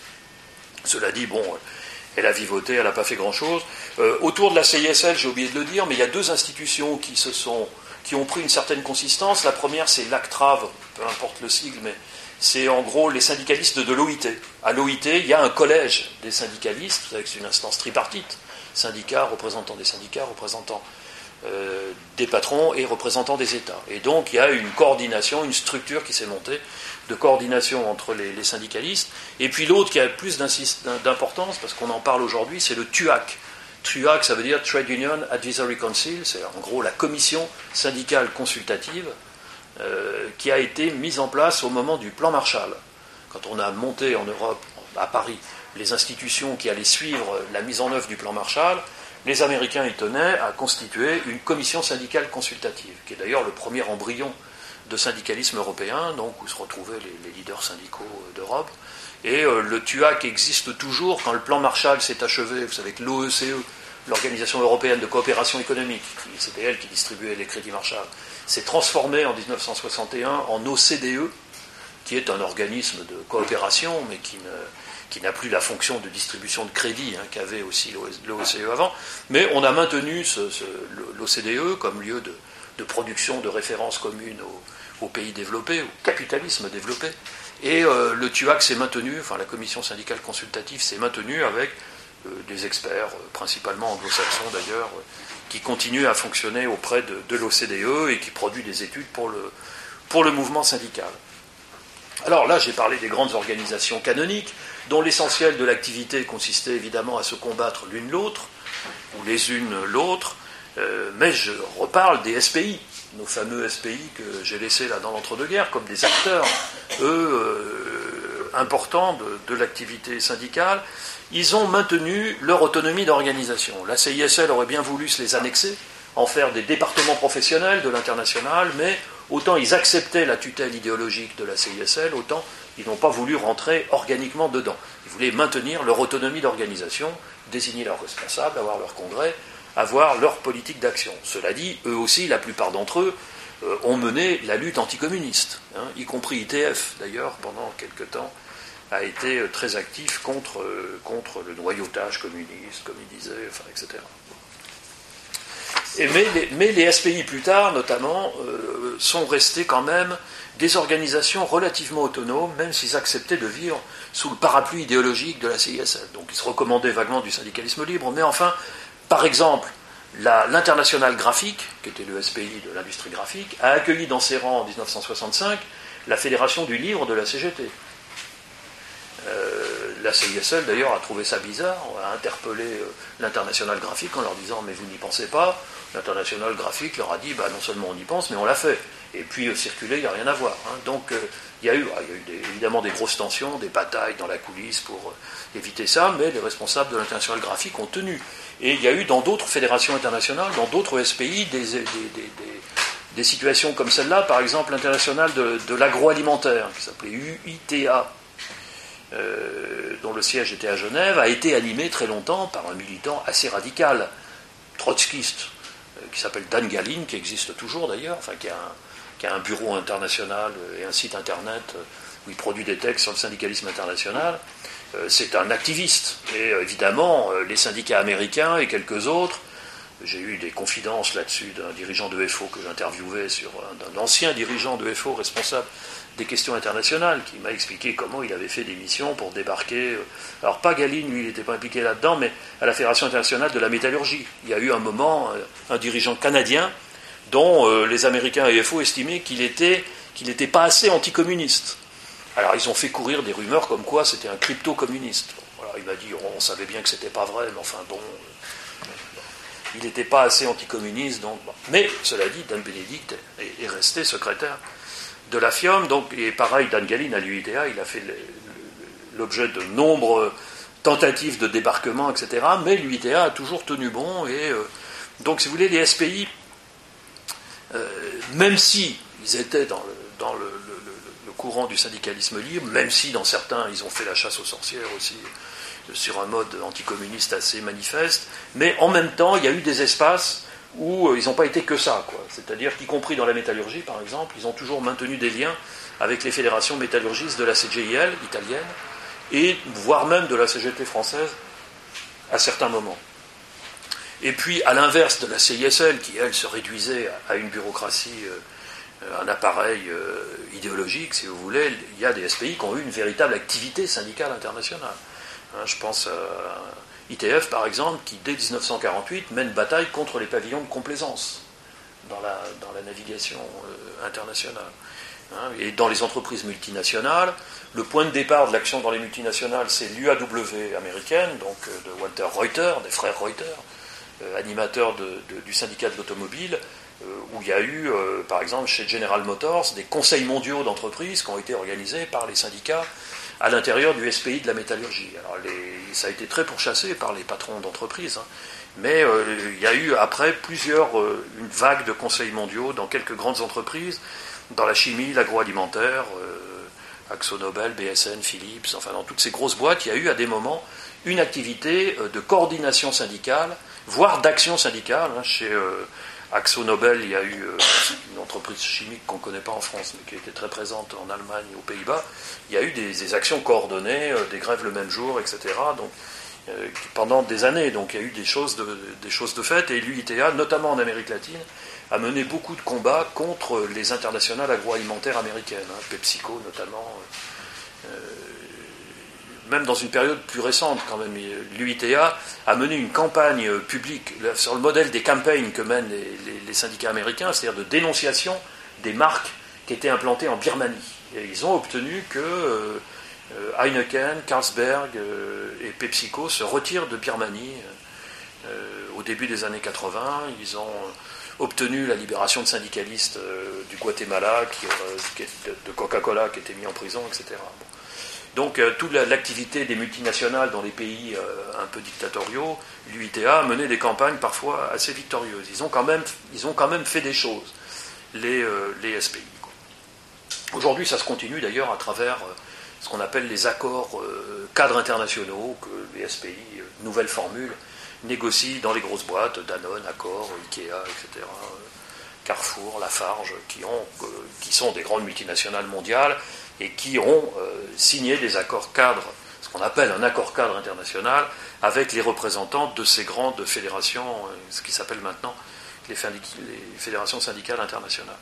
Cela dit, bon, elle a vivoté, elle n'a pas fait grand-chose. Euh, autour de la C I S L, j'ai oublié de le dire, mais il y a deux institutions qui se sont... qui ont pris une certaine consistance. La première, c'est l'ACTRAV, peu importe le sigle, mais c'est en gros les syndicalistes de l'O I T. À l'O I T, il y a un collège des syndicalistes, vous savez que c'est une instance tripartite, syndicats, représentants des syndicats, représentants euh, des patrons et représentants des États. Et donc, il y a une coordination, une structure qui s'est montée de coordination entre les, les syndicalistes. Et puis l'autre qui a plus d'importance, parce qu'on en parle aujourd'hui, c'est le T U A C. T U A C, ça veut dire Trade Union Advisory Council, c'est en gros la commission syndicale consultative euh, qui a été mise en place au moment du plan Marshall. Quand on a monté en Europe, à Paris, les institutions qui allaient suivre la mise en œuvre du plan Marshall, les Américains y tenaient à constituer une commission syndicale consultative, qui est d'ailleurs le premier embryon de syndicalisme européen, donc où se retrouvaient les, les leaders syndicaux d'Europe. Et euh, le T U A C existe toujours. Quand le plan Marshall s'est achevé, vous savez que l'O E C E, l'Organisation européenne de coopération économique, c'était elle qui distribuait les crédits Marshall, s'est transformée en dix-neuf cent soixante et un en O C D E, qui est un organisme de coopération, mais qui, ne, qui n'a plus la fonction de distribution de crédit hein, qu'avait aussi l'O E C E avant. Mais on a maintenu ce, ce, l'O C D E comme lieu de, de production de références communes aux, aux pays développés, au capitalisme développé. Et euh, le T U A C s'est maintenu, enfin la commission syndicale consultative s'est maintenue avec euh, des experts, euh, principalement anglo-saxons d'ailleurs, euh, qui continuent à fonctionner auprès de, de l'O C D E et qui produit des études pour le, pour le mouvement syndical. Alors là, j'ai parlé des grandes organisations canoniques, dont l'essentiel de l'activité consistait évidemment à se combattre l'une l'autre, ou les unes l'autre, euh, mais je reparle des S P I, nos fameux S P I que j'ai laissés là dans l'entre-deux-guerres, comme des acteurs, eux, euh, importants de, de l'activité syndicale. Ils ont maintenu leur autonomie d'organisation. La C I S L aurait bien voulu se les annexer, en faire des départements professionnels de l'international, mais autant ils acceptaient la tutelle idéologique de la C I S L, autant ils n'ont pas voulu rentrer organiquement dedans. Ils voulaient maintenir leur autonomie d'organisation, désigner leurs responsables, avoir leur congrès, avoir leur politique d'action. Cela dit, eux aussi, la plupart d'entre eux, euh, ont mené la lutte anticommuniste, hein, y compris I T F, d'ailleurs, pendant quelque temps, a été euh, très actif contre, euh, contre le noyautage communiste, comme il disait, enfin, et cetera. Et mais, les, mais les S P I, plus tard, notamment, euh, sont restés quand même des organisations relativement autonomes, même s'ils acceptaient de vivre sous le parapluie idéologique de la C I S L. Donc ils se recommandaient vaguement du syndicalisme libre, mais enfin, par exemple, la, l'Internationale graphique, qui était le S P I de l'industrie graphique, a accueilli dans ses rangs en dix-neuf cent soixante-cinq la Fédération du livre de la C G T. Euh, la C I S L d'ailleurs a trouvé ça bizarre, a interpellé euh, l'Internationale graphique en leur disant mais vous n'y pensez pas. L'Internationale graphique leur a dit bah, non seulement on y pense mais on l'a fait. Et puis euh, circuler, il n'y a rien à voir. Hein. Donc euh, Il y a eu, il y a eu des, évidemment des grosses tensions, des batailles dans la coulisse pour éviter ça, mais les responsables de l'international graphique ont tenu. Et il y a eu dans d'autres fédérations internationales, dans d'autres S P I, des, des, des, des, des situations comme celle-là, par exemple l'international de, de l'agroalimentaire, qui s'appelait U I T A, euh, dont le siège était à Genève, a été animé très longtemps par un militant assez radical, trotskiste, euh, qui s'appelle Dan Galin, qui existe toujours d'ailleurs, enfin qui a un, qui a un bureau international et un site internet où il produit des textes sur le syndicalisme international. C'est un activiste. Et évidemment, les syndicats américains et quelques autres, j'ai eu des confidences là-dessus d'un dirigeant de F O que j'interviewais, sur un, d'un ancien dirigeant de F O responsable des questions internationales, qui m'a expliqué comment il avait fait des missions pour débarquer. Alors pas Galin, lui, il n'était pas impliqué là-dedans, mais à la Fédération internationale de la métallurgie. Il y a eu un moment, un dirigeant canadien, dont euh, les Américains et F O estimaient qu'il était, qu'il n'était pas assez anticommuniste. Alors ils ont fait courir des rumeurs comme quoi c'était un crypto-communiste. Voilà, il m'a dit, on, on savait bien que c'était pas vrai, mais enfin bon, euh, il n'était pas assez anticommuniste. Donc, bon. Mais cela dit, Dan Benedict est, est resté secrétaire de la F I O M, donc, et pareil, Dan Galin à l'U I T A, il a fait le, le, l'objet de nombreuses tentatives de débarquement, et cetera. Mais l'U I T A a toujours tenu bon, et euh, donc si vous voulez, les S P I, euh, même si ils étaient dans le, dans le courant du syndicalisme libre, même si dans certains ils ont fait la chasse aux sorcières aussi sur un mode anticommuniste assez manifeste, mais en même temps il y a eu des espaces où ils n'ont pas été que ça, quoi. C'est-à-dire qu'y compris dans la métallurgie par exemple, ils ont toujours maintenu des liens avec les fédérations métallurgistes de la C G I L italienne et voire même de la C G T française à certains moments. Et puis à l'inverse de la C I S L qui elle se réduisait à une bureaucratie, un appareil euh, idéologique, si vous voulez, il y a des S P I qui ont eu une véritable activité syndicale internationale. Hein, je pense à I T F, par exemple, qui, dès dix-neuf cent quarante-huit, mène bataille contre les pavillons de complaisance dans la, dans la navigation euh, internationale. Hein, et dans les entreprises multinationales, le point de départ de l'action dans les multinationales, c'est l'U A W américaine, donc euh, de Walter Reuter, des frères Reuter, euh, animateurs de, de, du syndicat de l'automobile, où il y a eu, euh, par exemple, chez General Motors, des conseils mondiaux d'entreprises qui ont été organisés par les syndicats à l'intérieur du S P I de la métallurgie. Alors, les, ça a été très pourchassé par les patrons d'entreprises, hein, mais euh, il y a eu après plusieurs, euh, une vague de conseils mondiaux dans quelques grandes entreprises, dans la chimie, l'agroalimentaire, euh, AkzoNobel, B S N, Philips, enfin dans toutes ces grosses boîtes, il y a eu à des moments une activité euh, de coordination syndicale, voire d'action syndicale, hein, chez... Euh, AkzoNobel, il y a eu euh, une entreprise chimique qu'on ne connaît pas en France, mais qui était très présente en Allemagne et aux Pays-Bas. Il y a eu des, des actions coordonnées, euh, des grèves le même jour, et cetera. Donc, euh, pendant des années, donc il y a eu des choses de, des choses de fait. Et l'U I T A, notamment en Amérique latine, a mené beaucoup de combats contre les internationales agroalimentaires américaines, hein, PepsiCo notamment. Euh, même dans une période plus récente, quand même, l'U I T A a mené une campagne publique sur le modèle des campagnes que mènent les, les, les syndicats américains, c'est-à-dire de dénonciation des marques qui étaient implantées en Birmanie. Et ils ont obtenu que euh, Heineken, Carlsberg euh, et PepsiCo se retirent de Birmanie euh, au début des années quatre-vingts. Ils ont obtenu la libération de syndicalistes euh, du Guatemala, qui, euh, qui, de Coca-Cola qui étaient mis en prison, et cetera. Bon. Donc euh, toute la, l'activité des multinationales dans les pays euh, un peu dictatoriaux, l'U I T A a mené des campagnes parfois assez victorieuses. Ils ont quand même, ils ont quand même fait des choses, les, euh, les S P I. Quoi. Aujourd'hui, ça se continue d'ailleurs à travers euh, ce qu'on appelle les accords euh, cadres internationaux que les S P I, euh, nouvelle formule, négocient dans les grosses boîtes, Danone, Accor, Ikea, et cetera, euh, Carrefour, Lafarge, qui, ont, euh, qui sont des grandes multinationales mondiales, et qui ont euh, signé des accords cadres, ce qu'on appelle un accord cadre international, avec les représentants de ces grandes fédérations, euh, ce qui s'appelle maintenant les, les fédérations syndicales internationales.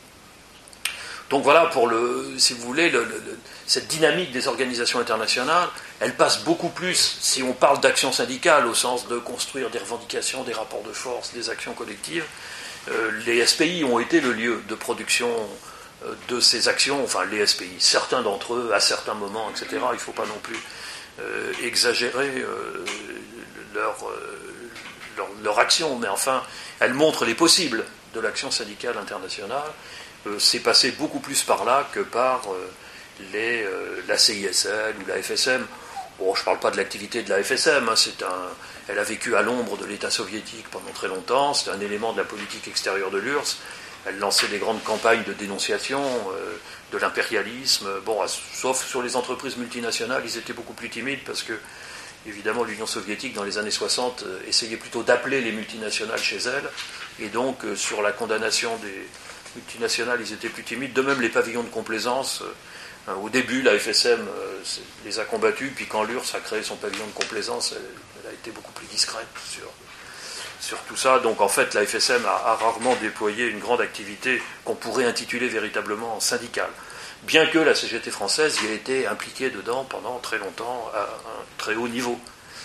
Donc voilà, pour le, si vous voulez, le, le, cette dynamique des organisations internationales, elle passe beaucoup plus, si on parle d'action syndicale, au sens de construire des revendications, des rapports de force, des actions collectives. Euh, les S P I ont été le lieu de production de ces actions, enfin les S P I, certains d'entre eux, à certains moments, et cetera. Il ne faut pas non plus euh, exagérer euh, leur, euh, leur, leur action, mais enfin, elle montre les possibles de l'action syndicale internationale. Euh, c'est passé beaucoup plus par là que par euh, les, euh, la C I S L ou la F S M. Bon, je ne parle pas de l'activité de la F S M, hein, c'est un, elle a vécu à l'ombre de l'État soviétique pendant très longtemps, c'est un élément de la politique extérieure de l'U R S S. Elle lançait des grandes campagnes de dénonciation euh, de l'impérialisme. Bon, sauf sur les entreprises multinationales, ils étaient beaucoup plus timides parce que, évidemment, l'Union soviétique, dans les années soixante, euh, essayait plutôt d'appeler les multinationales chez elle. Et donc, euh, sur la condamnation des multinationales, ils étaient plus timides. De même, les pavillons de complaisance. Euh, au début, la F S M euh, les a combattus, puis quand l'U R S S a créé son pavillon de complaisance, elle, elle a été beaucoup plus discrète sur... sur tout ça. Donc en fait, la F S M a, a rarement déployé une grande activité qu'on pourrait intituler véritablement syndicale. Bien que la C G T française y ait été impliquée dedans pendant très longtemps, à un très haut niveau.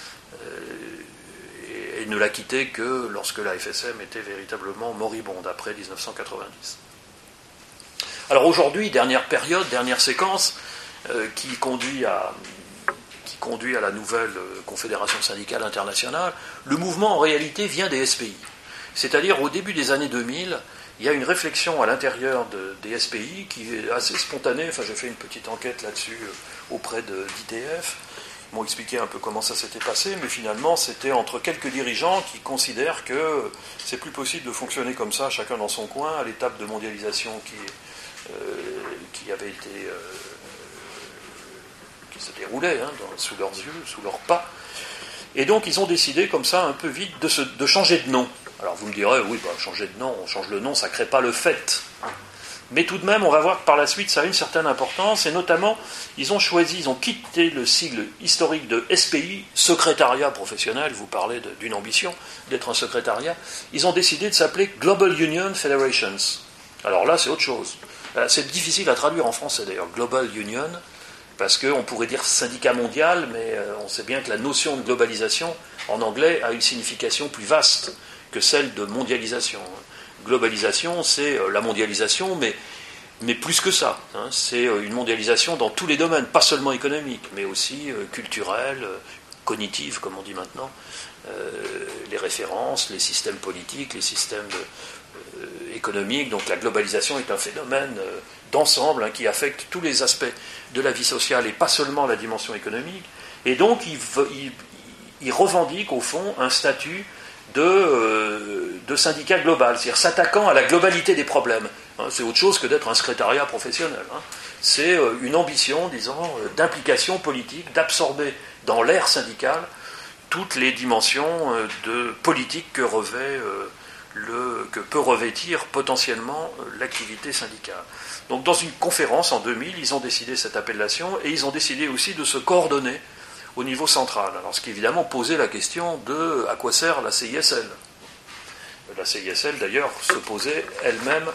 Euh, et, et ne l'a quittée que lorsque la F S M était véritablement moribonde, après dix-neuf cent quatre-vingt-dix. Alors aujourd'hui, dernière période, dernière séquence, euh, qui conduit à... conduit à la nouvelle Confédération syndicale internationale, le mouvement en réalité vient des S P I. C'est-à-dire au début des années deux mille, il y a une réflexion à l'intérieur de, des S P I qui est assez spontanée. Enfin, j'ai fait une petite enquête là-dessus auprès de d'I T F. Ils m'ont expliqué un peu comment ça s'était passé, mais finalement c'était entre quelques dirigeants qui considèrent que c'est plus possible de fonctionner comme ça, chacun dans son coin, à l'étape de mondialisation qui, euh, qui avait été... Euh, qui se déroulait hein, dans, sous leurs yeux, sous leurs pas. Et donc ils ont décidé comme ça, un peu vite, de, se, de changer de nom. Alors vous me direz, oui, bah, changer de nom, on change le nom, ça ne crée pas le fait. Mais tout de même, on va voir que par la suite, ça a une certaine importance, et notamment, ils ont choisi, ils ont quitté le sigle historique de S P I, secrétariat professionnel, vous parlez de, d'une ambition d'être un secrétariat, ils ont décidé de s'appeler Global Union Federations. Alors là, c'est autre chose. C'est difficile à traduire en français d'ailleurs, Global Union, parce qu'on pourrait dire syndicat mondial, mais on sait bien que la notion de globalisation, en anglais, a une signification plus vaste que celle de mondialisation. Globalisation, c'est la mondialisation, mais, mais plus que ça. Hein, c'est une mondialisation dans tous les domaines, pas seulement économique, mais aussi euh, culturelle, euh, cognitive, comme on dit maintenant, euh, les références, les systèmes politiques, les systèmes euh, économiques. Donc la globalisation est un phénomène euh, d'ensemble hein, qui affecte tous les aspects de la vie sociale et pas seulement la dimension économique. Et donc il, il, il revendique au fond un statut de, euh, de syndicat global, c'est-à-dire s'attaquant à la globalité des problèmes. Hein, c'est autre chose que d'être un secrétariat professionnel. Hein. C'est euh, une ambition, disons, euh, d'implication politique, d'absorber dans l'ère syndicale toutes les dimensions euh, de politique que revêt euh, le, que peut revêtir potentiellement euh, l'activité syndicale. Donc dans une conférence en deux mille, ils ont décidé cette appellation et ils ont décidé aussi de se coordonner au niveau central. Alors ce qui évidemment posait la question de à quoi sert la C I S L. La C I S L d'ailleurs se posait elle-même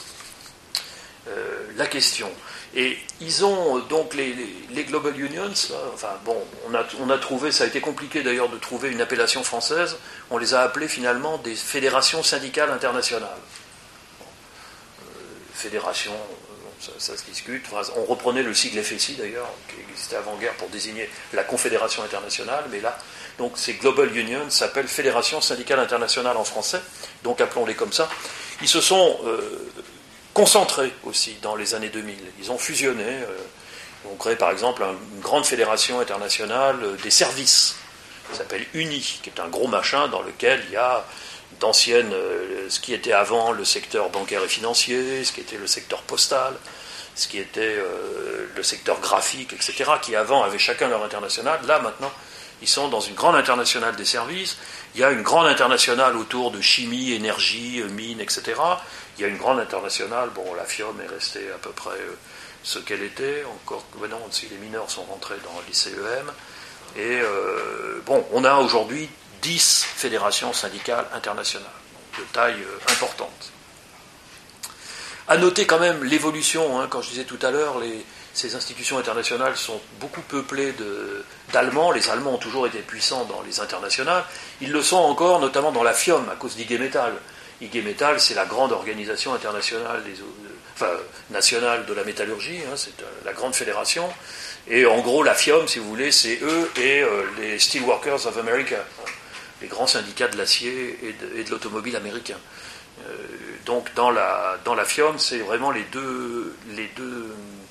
euh, la question. Et ils ont donc les, les, les Global Unions, là, enfin bon, on a, on a trouvé, ça a été compliqué d'ailleurs de trouver une appellation française, on les a appelés finalement des fédérations syndicales internationales. Bon, euh, fédération, ça, ça se discute, enfin, on reprenait le sigle F S I d'ailleurs, qui existait avant-guerre pour désigner la Confédération internationale, mais là, donc ces Global Unions s'appellent Fédération syndicale internationale en français, donc appelons-les comme ça. Ils se sont... Euh, concentrés aussi dans les années deux mille. Ils ont fusionné, euh, ils ont créé par exemple une grande fédération internationale des services, qui s'appelle U N I, qui est un gros machin dans lequel il y a d'anciennes, euh, ce qui était avant le secteur bancaire et financier, ce qui était le secteur postal, ce qui était euh, le secteur graphique, et cetera, qui avant avaient chacun leur international. Là maintenant, ils sont dans une grande internationale des services. Il y a une grande internationale autour de chimie, énergie, mines, et cetera. Il y a une grande internationale, bon, la FIOM est restée à peu près euh, ce qu'elle était, encore que maintenant aussi les mineurs sont rentrés dans l'I C E M. Et euh, bon, on a aujourd'hui dix fédérations syndicales internationales, de taille euh, importante. À noter quand même l'évolution, hein, quand je disais tout à l'heure, les, ces institutions internationales sont beaucoup peuplées de, d'Allemands. Les Allemands ont toujours été puissants dans les internationales. Ils le sont encore, notamment dans la FIOM, à cause d'I G Metall. I G Metall, c'est la grande organisation internationale, des, enfin, nationale de la métallurgie, hein, c'est la grande fédération. Et en gros, la FIOM, si vous voulez, c'est eux et euh, les Steelworkers of America, hein, les grands syndicats de l'acier et de, et de l'automobile américain. Euh, donc dans la, dans la FIOM, c'est vraiment les deux, les deux,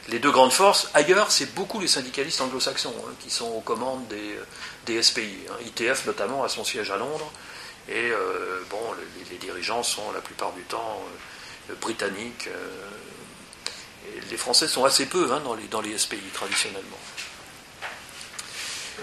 les deux grandes forces. Ailleurs, c'est beaucoup les syndicalistes anglo-saxons hein, qui sont aux commandes des, des S P I. Hein. I T F notamment a son siège à Londres. Et euh, bon, les, les dirigeants sont la plupart du temps euh, britanniques. Euh, et les Français sont assez peu hein, dans, les, dans les S P I traditionnellement. Euh,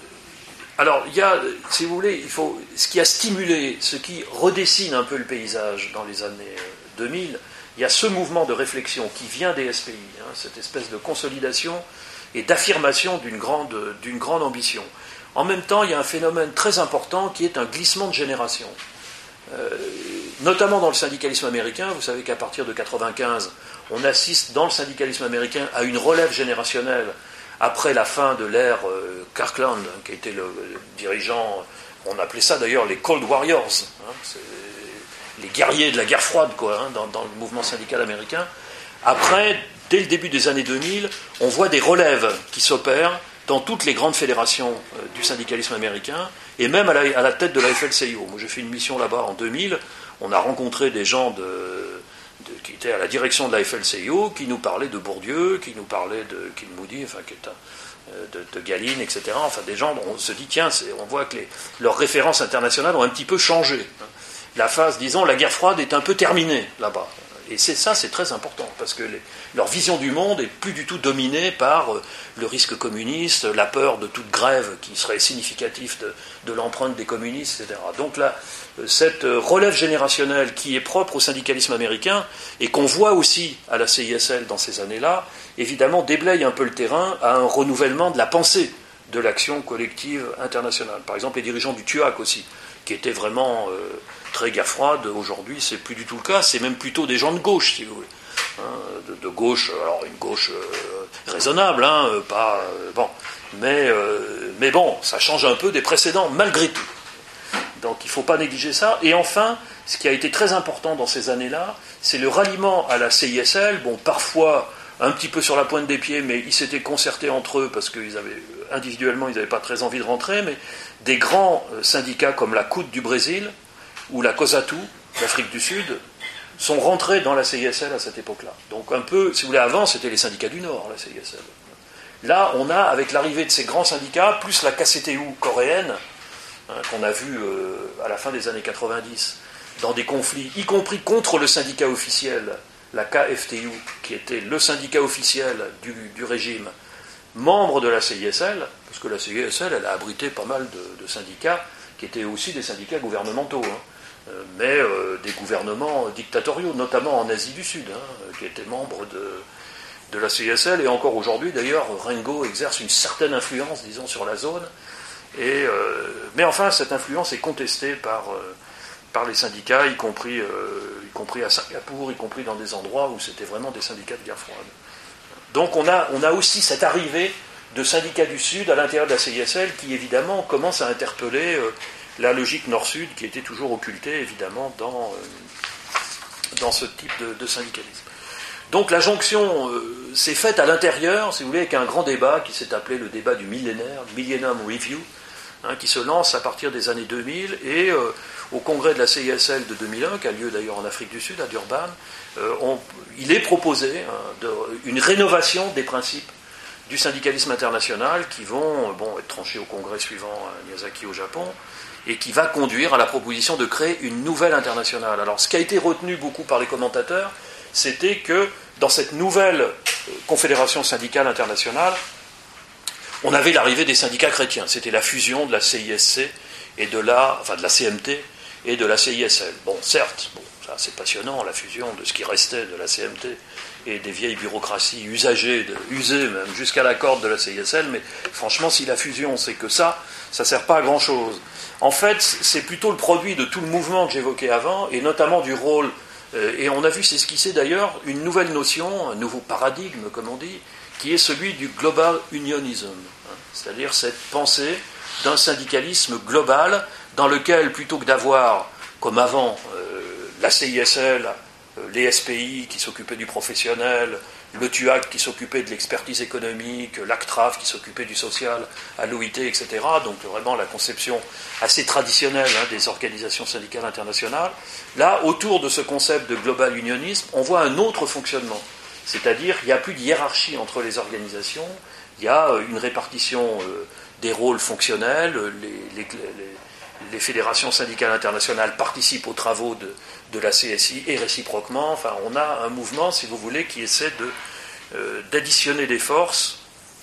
alors, il y a, si vous voulez, il faut, ce qui a stimulé, ce qui redessine un peu le paysage dans les années deux mille, il y a ce mouvement de réflexion qui vient des S P I, hein, cette espèce de consolidation et d'affirmation d'une grande, d'une grande ambition. En même temps, il y a un phénomène très important qui est un glissement de génération. Euh, notamment dans le syndicalisme américain, vous savez qu'à partir de mille neuf cent quatre-vingt-quinze, on assiste dans le syndicalisme américain à une relève générationnelle après la fin de l'ère euh, Kirkland, hein, qui était le, le dirigeant, on appelait ça d'ailleurs les Cold Warriors, hein, c'est les guerriers de la guerre froide quoi, hein, dans, dans le mouvement syndical américain. Après, dès le début des années deux mille, on voit des relèves qui s'opèrent dans toutes les grandes fédérations euh, du syndicalisme américain, et même à la, à la tête de la F L C I O. Moi j'ai fait une mission là-bas en deux mille, on a rencontré des gens de, de, qui étaient à la direction de la F L C I O, qui nous parlaient de Bourdieu, qui nous parlaient de Kilmoody, enfin qui est un, euh, de, de Galine, et cetera. Enfin des gens, on se dit tiens, c'est, on voit que les, leurs références internationales ont un petit peu changé. La phase, disons, la guerre froide est un peu terminée là-bas. Et c'est ça, c'est très important, parce que les, leur vision du monde est plus du tout dominée par euh, le risque communiste, la peur de toute grève qui serait significative de, de l'empreinte des communistes, et cetera. Donc là, euh, cette euh, relève générationnelle qui est propre au syndicalisme américain, et qu'on voit aussi à la C I S L dans ces années-là, évidemment déblaye un peu le terrain à un renouvellement de la pensée de l'action collective internationale. Par exemple, les dirigeants du T U A C aussi, qui étaient vraiment... Euh, très guerre froide, aujourd'hui c'est plus du tout le cas, c'est même plutôt des gens de gauche, si vous voulez. Hein, de, de gauche, alors une gauche euh, raisonnable, hein, pas. Euh, bon. Mais, euh, mais bon, ça change un peu des précédents, malgré tout. Donc il ne faut pas négliger ça. Et enfin, ce qui a été très important dans ces années-là, c'est le ralliement à la C I S L, bon, parfois un petit peu sur la pointe des pieds, mais ils s'étaient concertés entre eux, parce qu'ils avaient, individuellement, ils n'avaient pas très envie de rentrer, mais des grands syndicats comme la C U T du Brésil, ou la COSATU d'Afrique du Sud, sont rentrés dans la C I S L à cette époque-là. Donc un peu, si vous voulez, avant, c'était les syndicats du Nord, la C I S L. Là, on a, avec l'arrivée de ces grands syndicats, plus la K C T U coréenne, hein, qu'on a vu euh, à la fin des années quatre-vingt-dix, dans des conflits, y compris contre le syndicat officiel, la K F T U, qui était le syndicat officiel du, du régime, membre de la C I S L, parce que la C I S L, elle a abrité pas mal de, de syndicats, qui étaient aussi des syndicats gouvernementaux, hein. Mais euh, des gouvernements dictatoriaux, notamment en Asie du Sud, hein, qui étaient membres de, de la C I S L, et encore aujourd'hui, d'ailleurs, Rengo exerce une certaine influence, disons, sur la zone, et, euh, mais enfin, cette influence est contestée par, euh, par les syndicats, y compris, euh, y compris à Singapour, y compris dans des endroits où c'était vraiment des syndicats de guerre froide. Donc on a, on a aussi cette arrivée de syndicats du Sud à l'intérieur de la C I S L, qui évidemment commence à interpeller euh, la logique nord-sud qui était toujours occultée évidemment dans, euh, dans ce type de, de syndicalisme. Donc la jonction euh, s'est faite à l'intérieur, si vous voulez, avec un grand débat qui s'est appelé le débat du millénaire, Millennium Review, hein, qui se lance à partir des années deux mille, et euh, au congrès de la C I S L de deux mille un, qui a lieu d'ailleurs en Afrique du Sud, à Durban, euh, on, il est proposé hein, de, une rénovation des principes du syndicalisme international qui vont bon, être tranchés au congrès suivant à Miyazaki au Japon, et qui va conduire à la proposition de créer une nouvelle internationale. Alors ce qui a été retenu beaucoup par les commentateurs, c'était que dans cette nouvelle confédération syndicale internationale, on avait l'arrivée des syndicats chrétiens. C'était la fusion de la C I S C et de la, enfin de la C M T et de la C I S L. Bon, certes, bon, ça c'est passionnant, la fusion de ce qui restait de la C M T et des vieilles bureaucraties usagées, de, usées même, jusqu'à la corde de la C I S L, mais franchement, si la fusion c'est que ça, ça ne sert pas à grand-chose. En fait, c'est plutôt le produit de tout le mouvement que j'évoquais avant, et notamment du rôle, euh, et on a vu s'esquisser d'ailleurs une nouvelle notion, un nouveau paradigme, comme on dit, qui est celui du global unionism, hein, c'est-à-dire cette pensée d'un syndicalisme global dans lequel, plutôt que d'avoir, comme avant, euh, la C I S L, les S P I qui s'occupaient du professionnel, le T U A C qui s'occupait de l'expertise économique, l'ACTRAF qui s'occupait du social à l'O I T, et cetera. Donc vraiment la conception assez traditionnelle hein, des organisations syndicales internationales. Là, autour de ce concept de global unionisme, on voit un autre fonctionnement C'est-à-dire qu'il n'y a plus de hiérarchie entre les organisations, il y a une répartition des rôles fonctionnels, les, les, les, les fédérations syndicales internationales participent aux travaux de, de la C S I et réciproquement. Enfin, on a un mouvement, si vous voulez, qui essaie de, euh, d'additionner des forces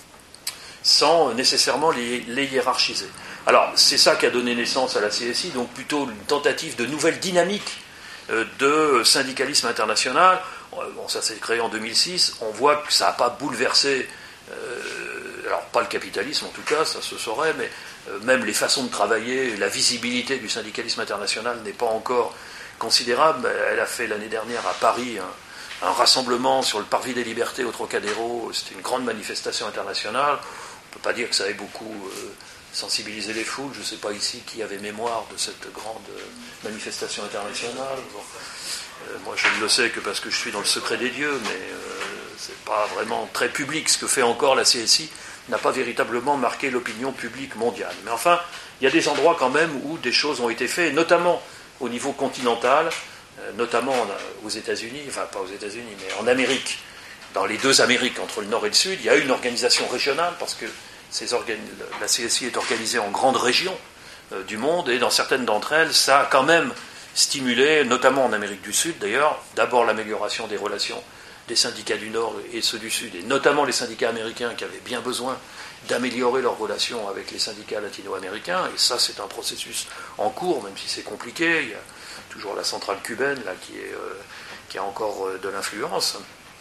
sans nécessairement les, les hiérarchiser. Alors, c'est ça qui a donné naissance à la C S I, donc plutôt une tentative de nouvelle dynamique euh, de syndicalisme international. Bon, ça s'est créé en deux mille six, on voit que ça n'a pas bouleversé, euh, alors pas le capitalisme en tout cas, ça se saurait, mais euh, même les façons de travailler, la visibilité du syndicalisme international n'est pas encore considérable. Elle a fait l'année dernière à Paris un, un rassemblement sur le parvis des libertés au Trocadéro, c'était une grande manifestation internationale, on ne peut pas dire que ça ait beaucoup euh, sensibilisé les foules, je ne sais pas ici qui avait mémoire de cette grande euh, manifestation internationale. Bon. Euh, moi, je ne le sais que parce que je suis dans le secret des dieux, mais euh, ce n'est pas vraiment très public. Ce que fait encore la C S I n'a pas véritablement marqué l'opinion publique mondiale. Mais enfin, il y a des endroits quand même où des choses ont été faites, notamment au niveau continental, euh, notamment aux États-Unis, enfin pas aux États-Unis, mais en Amérique, dans les deux Amériques, entre le Nord et le Sud, il y a une organisation régionale, parce que ces organ... la C S I est organisée en grandes régions euh, du monde, et dans certaines d'entre elles, ça a quand même stimulé, notamment en Amérique du Sud d'ailleurs, d'abord l'amélioration des relations des syndicats du Nord et ceux du Sud, et notamment les syndicats américains qui avaient bien besoin d'améliorer leurs relations avec les syndicats latino-américains, et ça c'est un processus en cours, même si c'est compliqué, il y a toujours la centrale cubaine là, qui, est, euh, qui a encore euh, de l'influence,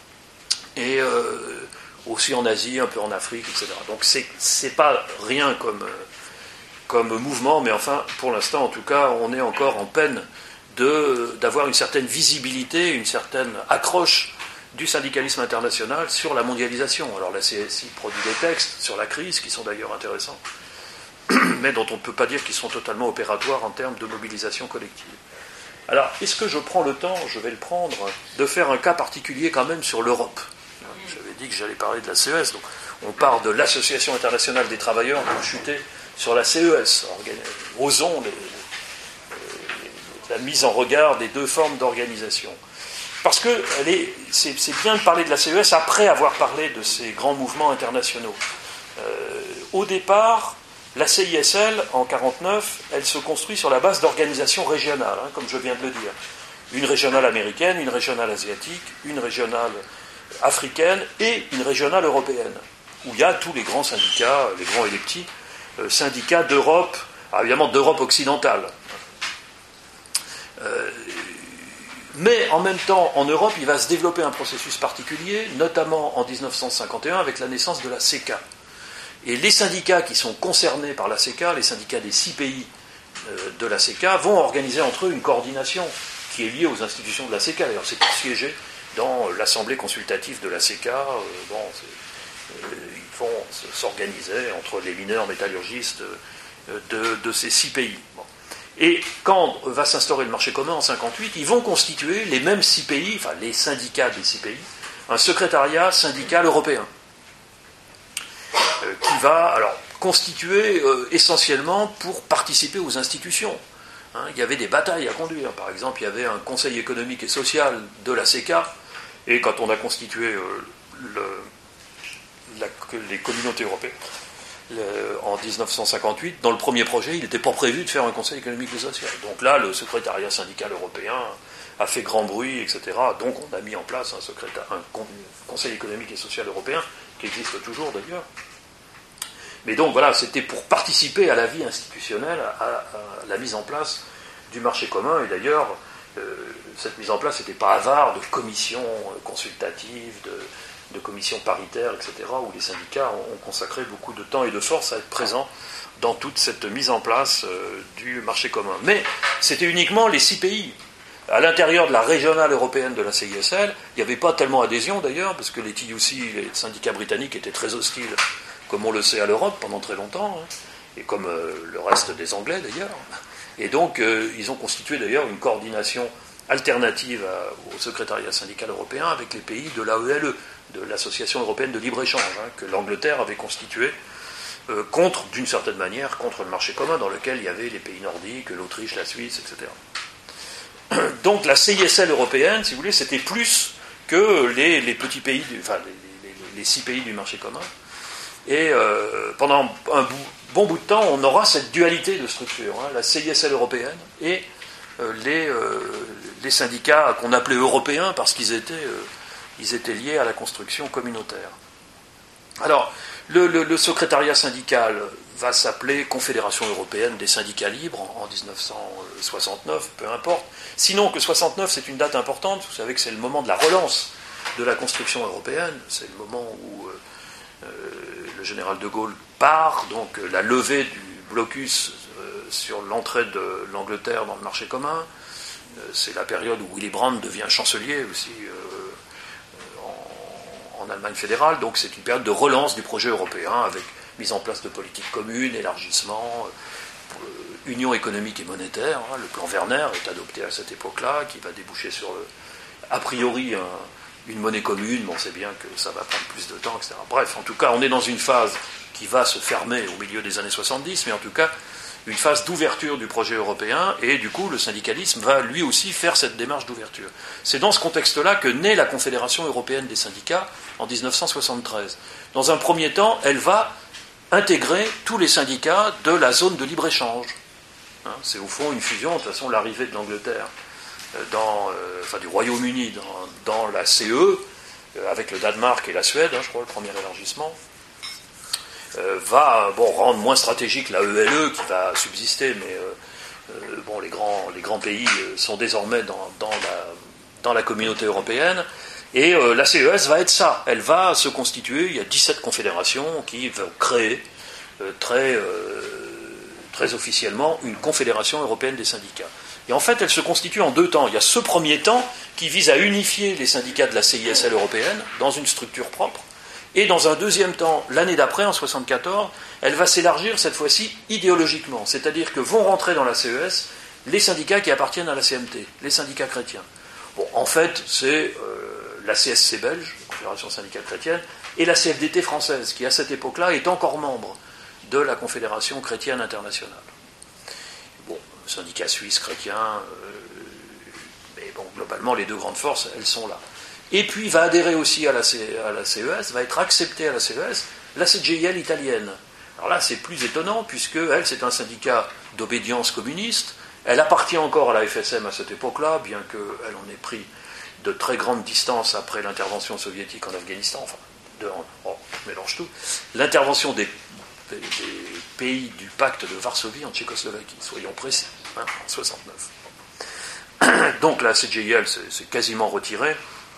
et euh, aussi en Asie, un peu en Afrique, et cetera. Donc c'est, c'est pas rien comme... Euh, comme mouvement, mais enfin, pour l'instant, en tout cas, on est encore en peine de, d'avoir une certaine visibilité, une certaine accroche du syndicalisme international sur la mondialisation. Alors la C S I produit des textes sur la crise, qui sont d'ailleurs intéressants, mais dont on ne peut pas dire qu'ils sont totalement opératoires en termes de mobilisation collective. Alors, est-ce que je prends le temps, je vais le prendre, de faire un cas particulier quand même sur l'Europe ? J'avais dit que j'allais parler de la C E S, donc on part de l'Association internationale des travailleurs pour chuter sur la C E S. Osons les, les, la mise en regard des deux formes d'organisation. Parce que elle est, c'est, c'est bien de parler de la C E S après avoir parlé de ces grands mouvements internationaux. Euh, au départ, la C I S L, en mille neuf cent quarante-neuf, elle se construit sur la base d'organisations régionales, hein, comme je viens de le dire. Une régionale américaine, une régionale asiatique, une régionale africaine et une régionale européenne, où il y a tous les grands syndicats, les grands et les petits, euh, syndicats d'Europe, ah, évidemment d'Europe occidentale. Euh, mais en même temps, en Europe, il va se développer un processus particulier, notamment en dix-neuf cent cinquante et un, avec la naissance de la C E C A. Et les syndicats qui sont concernés par la C E C A, les syndicats des six pays euh, de la C E C A, vont organiser entre eux une coordination qui est liée aux institutions de la C E C A. D'ailleurs, c'est pour siéger dans l'assemblée consultative de la C E C A. Euh, bon, euh, ils vont s'organiser entre les mineurs métallurgistes euh, de, de ces six pays. Bon. Et quand va s'instaurer le marché commun en mille neuf cent cinquante-huit, ils vont constituer, les mêmes six pays, enfin les syndicats des six pays, un secrétariat syndical européen, euh, qui va alors constituer euh, essentiellement pour participer aux institutions. Hein, il y avait des batailles à conduire. Par exemple, il y avait un conseil économique et social de la C E C A, et quand on a constitué euh, le, la, les communautés européennes, en dix-neuf cent cinquante-huit, dans le premier projet, il n'était pas prévu de faire un conseil économique et social. Donc là, le secrétariat syndical européen a fait grand bruit, et cetera. Donc on a mis en place un, secréta- un conseil économique et social européen, qui existe toujours d'ailleurs. Mais donc voilà, c'était pour participer à la vie institutionnelle, à, à la mise en place du marché commun. Et d'ailleurs, euh, cette mise en place n'était pas avare de commissions consultatives, de... de commissions paritaires, et cetera, où les syndicats ont consacré beaucoup de temps et de force à être présents dans toute cette mise en place euh, du marché commun. Mais c'était uniquement les six pays. À l'intérieur de la régionale européenne de la C I S L, il n'y avait pas tellement adhésion d'ailleurs, parce que les T U C, les syndicats britanniques, étaient très hostiles, comme on le sait à l'Europe pendant très longtemps, hein, et comme euh, le reste des Anglais d'ailleurs. Et donc, euh, ils ont constitué d'ailleurs une coordination alternative à, au secrétariat syndical européen avec les pays de l'A E L E, de l'Association européenne de libre-échange, hein, que l'Angleterre avait constituée euh, contre, d'une certaine manière, contre le marché commun dans lequel il y avait les pays nordiques, l'Autriche, la Suisse, et cetera. Donc la C I S L européenne, si vous voulez, c'était plus que les, les petits pays, du, enfin les, les, les six pays du marché commun. Et euh, pendant un bout, bon bout de temps, on aura cette dualité de structure, hein, la C I S L européenne et euh, les, euh, les syndicats qu'on appelait européens parce qu'ils étaient, euh, ils étaient liés à la construction communautaire. Alors, le, le, le secrétariat syndical va s'appeler Confédération européenne des syndicats libres en, en dix-neuf cent soixante-neuf, peu importe. Sinon que soixante-neuf, c'est une date importante, vous savez que c'est le moment de la relance de la construction européenne, c'est le moment où euh, euh, le général de Gaulle part, donc euh, la levée du blocus euh, sur l'entrée de l'Angleterre dans le marché commun, euh, c'est la période où Willy Brandt devient chancelier aussi euh, en, en Allemagne fédérale, donc c'est une période de relance du projet européen avec mise en place de politiques communes, élargissement, euh, union économique et monétaire. Hein, le plan Werner est adopté à cette époque-là, qui va déboucher sur, le, a priori, un, une monnaie commune, mais on sait bien que ça va prendre plus de temps, et cetera. Bref, en tout cas, on est dans une phase qui va se fermer au milieu des années soixante-dix, mais en tout cas, une phase d'ouverture du projet européen, et du coup, le syndicalisme va lui aussi faire cette démarche d'ouverture. C'est dans ce contexte-là que naît la Confédération européenne des syndicats en dix-neuf cent soixante-treize. Dans un premier temps, elle va intégrer tous les syndicats de la zone de libre-échange. Hein, c'est au fond une fusion, de toute façon l'arrivée de l'Angleterre, dans, euh, enfin du Royaume-Uni dans, dans la C E, euh, avec le Danemark et la Suède, hein, je crois, le premier élargissement, euh, va bon, rendre moins stratégique la E L E qui va subsister, mais euh, euh, bon, les, grands, les grands pays sont désormais dans, dans, la, dans la communauté européenne. Et euh, la C E S va être ça, elle va se constituer, il y a dix-sept confédérations qui vont créer euh, très, euh, très officiellement une confédération européenne des syndicats. Et en fait, elle se constitue en deux temps. Il y a ce premier temps qui vise à unifier les syndicats de la C I S L européenne dans une structure propre, et dans un deuxième temps, l'année d'après, en soixante-quatorze, elle va s'élargir cette fois-ci idéologiquement, c'est-à-dire que vont rentrer dans la C E S les syndicats qui appartiennent à la C M T, les syndicats chrétiens. Bon, en fait, c'est... Euh, la C S C belge, la Confédération syndicale chrétienne, et la C F D T française, qui à cette époque-là est encore membre de la Confédération chrétienne internationale. Bon, syndicat suisse chrétien, euh, mais bon, globalement, les deux grandes forces, elles sont là. Et puis va adhérer aussi à la, C, à la C E S, va être acceptée à la C E S, la C G I L italienne. Alors là, c'est plus étonnant, puisque elle, c'est un syndicat d'obédience communiste, elle appartient encore à la F S M à cette époque-là, bien qu'elle en ait pris de très grande distance après l'intervention soviétique en Afghanistan, enfin, de, oh, je mélange tout, l'intervention des, des, des pays du pacte de Varsovie en Tchécoslovaquie, soyons précis, hein, en soixante-neuf. Donc la C G I L s'est quasiment retirée,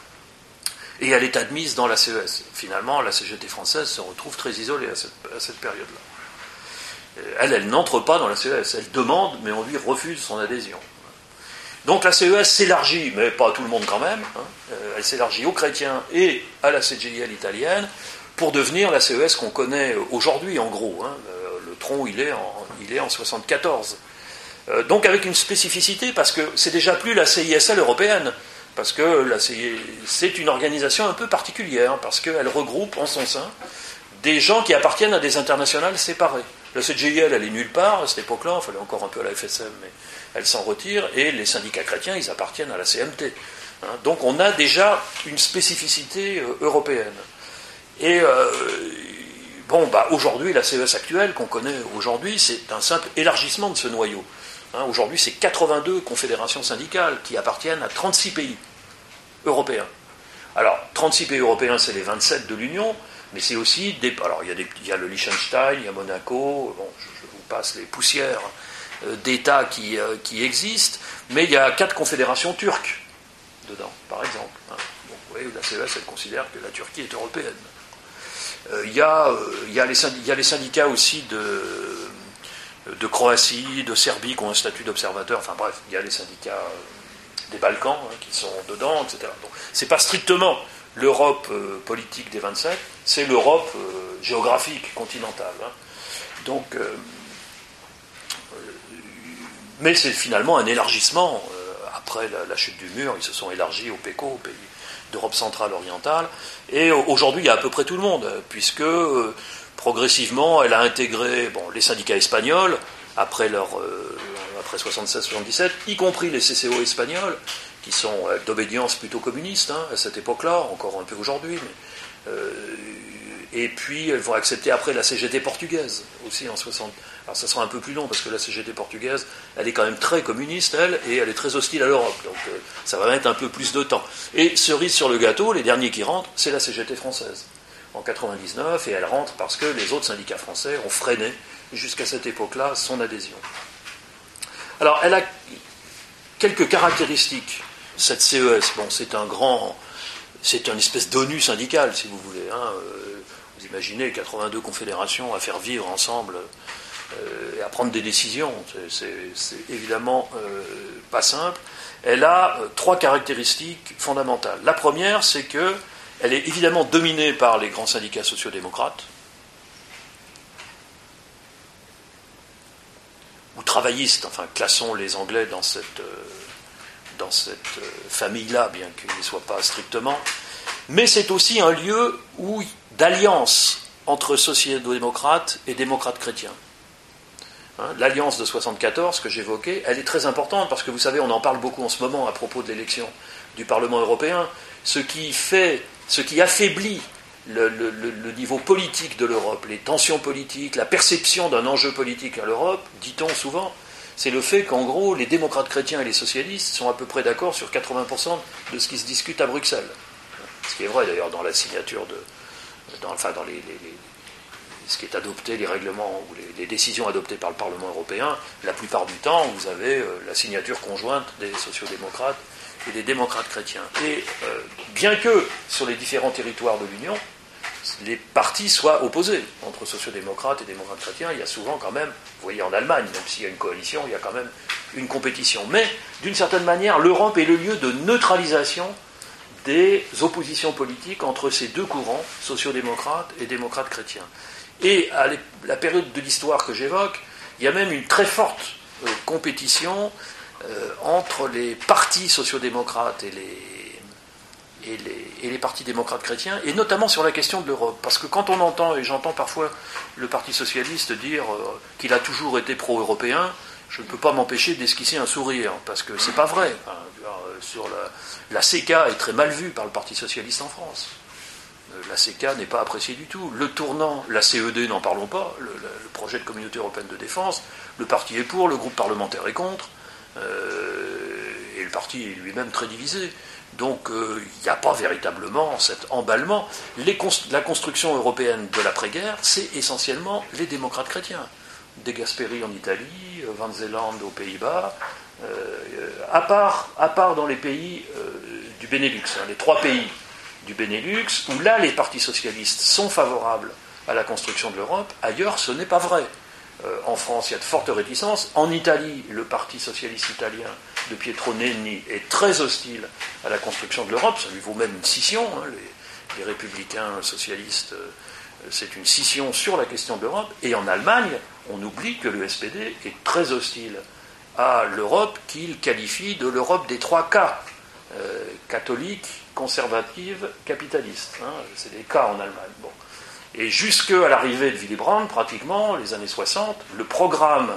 et elle est admise dans la C E S. Finalement, la C G T française se retrouve très isolée à cette, à cette période-là. Elle, elle n'entre pas dans la C E S, elle demande, mais on lui refuse son adhésion. Donc la C E S s'élargit, mais pas à tout le monde quand même, hein. euh, elle s'élargit aux chrétiens et à la C G I L italienne pour devenir la C E S qu'on connaît aujourd'hui en gros. Hein. Euh, le tronc il est en, il est en soixante-quatorze. Euh, donc avec une spécificité, parce que c'est déjà plus la C I S L européenne, parce que la C I S L, c'est une organisation un peu particulière, parce qu'elle regroupe en son sein des gens qui appartiennent à des internationales séparées. La C G I L, elle est nulle part à cette époque-là, il fallait encore un peu à la F S M, mais elle s'en retire, et les syndicats chrétiens, ils appartiennent à la C M T. Hein, donc on a déjà une spécificité euh, européenne. Et euh, bon, bah, aujourd'hui, la C E S actuelle qu'on connaît aujourd'hui, c'est un simple élargissement de ce noyau. Hein, aujourd'hui, c'est quatre-vingt-deux confédérations syndicales qui appartiennent à trente-six pays européens. Alors, trente-six pays européens, c'est les vingt-sept de l'Union, mais c'est aussi des... Alors, il y a, des, il y a le Liechtenstein, il y a Monaco, bon, je, je vous passe les poussières d'États qui, euh, qui existent, mais il y a quatre confédérations turques dedans, par exemple. Hein. Donc, vous voyez, la C E S, elle considère que la Turquie est européenne. Euh, il, y a, euh, il, y a les syndicats, il y a les syndicats aussi de, de Croatie, de Serbie, qui ont un statut d'observateur, enfin bref, il y a les syndicats euh, des Balkans hein, qui sont dedans, et cetera. Donc, c'est pas strictement l'Europe euh, politique des vingt-sept, c'est l'Europe euh, géographique, continentale. Hein. Donc, euh, mais c'est finalement un élargissement. Euh, après la, la chute du mur, ils se sont élargis au PECO, aux pays d'Europe centrale orientale. Et aujourd'hui, il y a à peu près tout le monde, puisque euh, progressivement, elle a intégré bon, les syndicats espagnols, après, leur, euh, après soixante-seize soixante-dix-sept, y compris les C C O espagnols, qui sont euh, d'obédience plutôt communiste hein, à cette époque-là, encore un peu aujourd'hui. Mais, euh, et puis elles vont accepter après la C G T portugaise aussi en soixante. Alors ça sera un peu plus long parce que la C G T portugaise, elle est quand même très communiste, elle, et elle est très hostile à l'Europe. Donc euh, ça va mettre un peu plus de temps. Et cerise sur le gâteau, les derniers qui rentrent, c'est la C G T française en quatre-vingt-dix-neuf, et elle rentre parce que les autres syndicats français ont freiné jusqu'à cette époque-là son adhésion. Alors elle a quelques caractéristiques, cette C E S. Bon, c'est un grand, c'est une espèce d'ONU syndicale, si vous voulez. Hein. Vous imaginez quatre-vingt-deux confédérations à faire vivre ensemble euh, et à prendre des décisions. C'est, c'est, c'est évidemment euh, pas simple. Elle a euh, trois caractéristiques fondamentales. La première, c'est que elle est évidemment dominée par les grands syndicats sociodémocrates, ou travaillistes, enfin classons les Anglais dans cette, euh, dans cette euh, famille-là, bien qu'ils ne soient pas strictement, mais c'est aussi un lieu où, d'alliance entre sociodémocrates et démocrates chrétiens. Hein, l'alliance de soixante-quatorze que j'évoquais, elle est très importante parce que vous savez, on en parle beaucoup en ce moment à propos de l'élection du Parlement européen, ce qui fait, ce qui affaiblit le, le, le niveau politique de l'Europe, les tensions politiques, la perception d'un enjeu politique à l'Europe, dit-on souvent, c'est le fait qu'en gros, les démocrates chrétiens et les socialistes sont à peu près d'accord sur quatre-vingts pour cent de ce qui se discute à Bruxelles. Ce qui est vrai d'ailleurs dans la signature de... Dans, enfin, dans les, les, les, ce qui est adopté, les règlements ou les, les décisions adoptées par le Parlement européen, la plupart du temps, vous avez euh, la signature conjointe des sociodémocrates et des démocrates chrétiens. Et euh, bien que sur les différents territoires de l'Union, les partis soient opposés entre sociodémocrates et démocrates chrétiens, il y a souvent quand même, vous voyez en Allemagne, même s'il y a une coalition, il y a quand même une compétition. Mais d'une certaine manière, l'Europe est le lieu de neutralisation des oppositions politiques entre ces deux courants, sociodémocrates et démocrates chrétiens. Et à la période de l'histoire que j'évoque, il y a même une très forte euh, compétition euh, entre les partis sociodémocrates et les, et, les, et les partis démocrates chrétiens, et notamment sur la question de l'Europe. Parce que quand on entend, et j'entends parfois le Parti socialiste dire euh, qu'il a toujours été pro-européen, je ne peux pas m'empêcher d'esquisser un sourire, parce que c'est pas vrai. Enfin, sur la, la C K est très mal vue par le Parti socialiste en France. La C K n'est pas appréciée du tout. Le tournant, la C E D, n'en parlons pas, le, le projet de communauté européenne de défense, le parti est pour, le groupe parlementaire est contre, euh, et le parti est lui-même très divisé. Donc il euh, n'y a pas véritablement cet emballement. Les const- la construction européenne de l'après-guerre, c'est essentiellement les démocrates chrétiens. De Gasperi en Italie, Van Zeeland aux Pays-Bas, euh, à, part, à part dans les pays euh, du Benelux, hein, les trois pays du Benelux, où là les partis socialistes sont favorables à la construction de l'Europe, ailleurs ce n'est pas vrai. Euh, en France, il y a de fortes réticences. En Italie, le Parti socialiste italien de Pietro Nenni est très hostile à la construction de l'Europe, ça lui vaut même une scission, hein, les, les républicains socialistes, euh, c'est une scission sur la question de l'Europe, et en Allemagne, on oublie que le S P D est très hostile à l'Europe qu'il qualifie de l'Europe des trois K, euh, catholique, conservative, capitaliste. Hein, c'est des cas en Allemagne. Bon. Et jusqu'à l'arrivée de Willy Brandt, pratiquement, les années soixante, le programme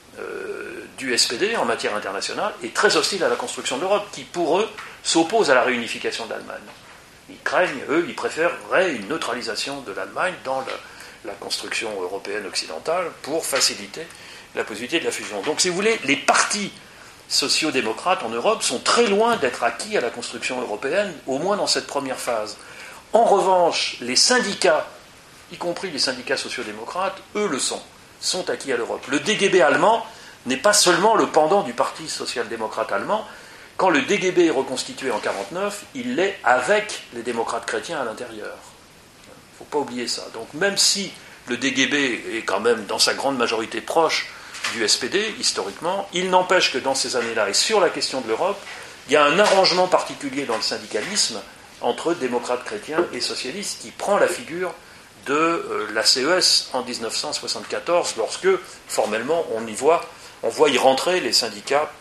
euh, du S P D en matière internationale est très hostile à la construction de l'Europe, qui pour eux s'oppose à la réunification de l'Allemagne. Ils craignent, eux, ils préféreraient une neutralisation de l'Allemagne dans la, la construction européenne occidentale pour faciliter la possibilité de la fusion. Donc, si vous voulez, les partis sociodémocrates en Europe sont très loin d'être acquis à la construction européenne, au moins dans cette première phase. En revanche, les syndicats, y compris les syndicats sociodémocrates, eux le sont, sont acquis à l'Europe. Le D G B allemand n'est pas seulement le pendant du Parti social-démocrate allemand. Quand le D G B est reconstitué en mille neuf cent quarante-neuf, il l'est avec les démocrates chrétiens à l'intérieur. Il ne faut pas oublier ça. Donc même si le D G B est quand même dans sa grande majorité proche du S P D, historiquement, il n'empêche que dans ces années-là, et sur la question de l'Europe, il y a un arrangement particulier dans le syndicalisme entre démocrates chrétiens et socialistes qui prend la figure de euh, la C E S en dix-neuf cent soixante-quatorze, lorsque, formellement, on y voit, on voit y rentrer les syndicats,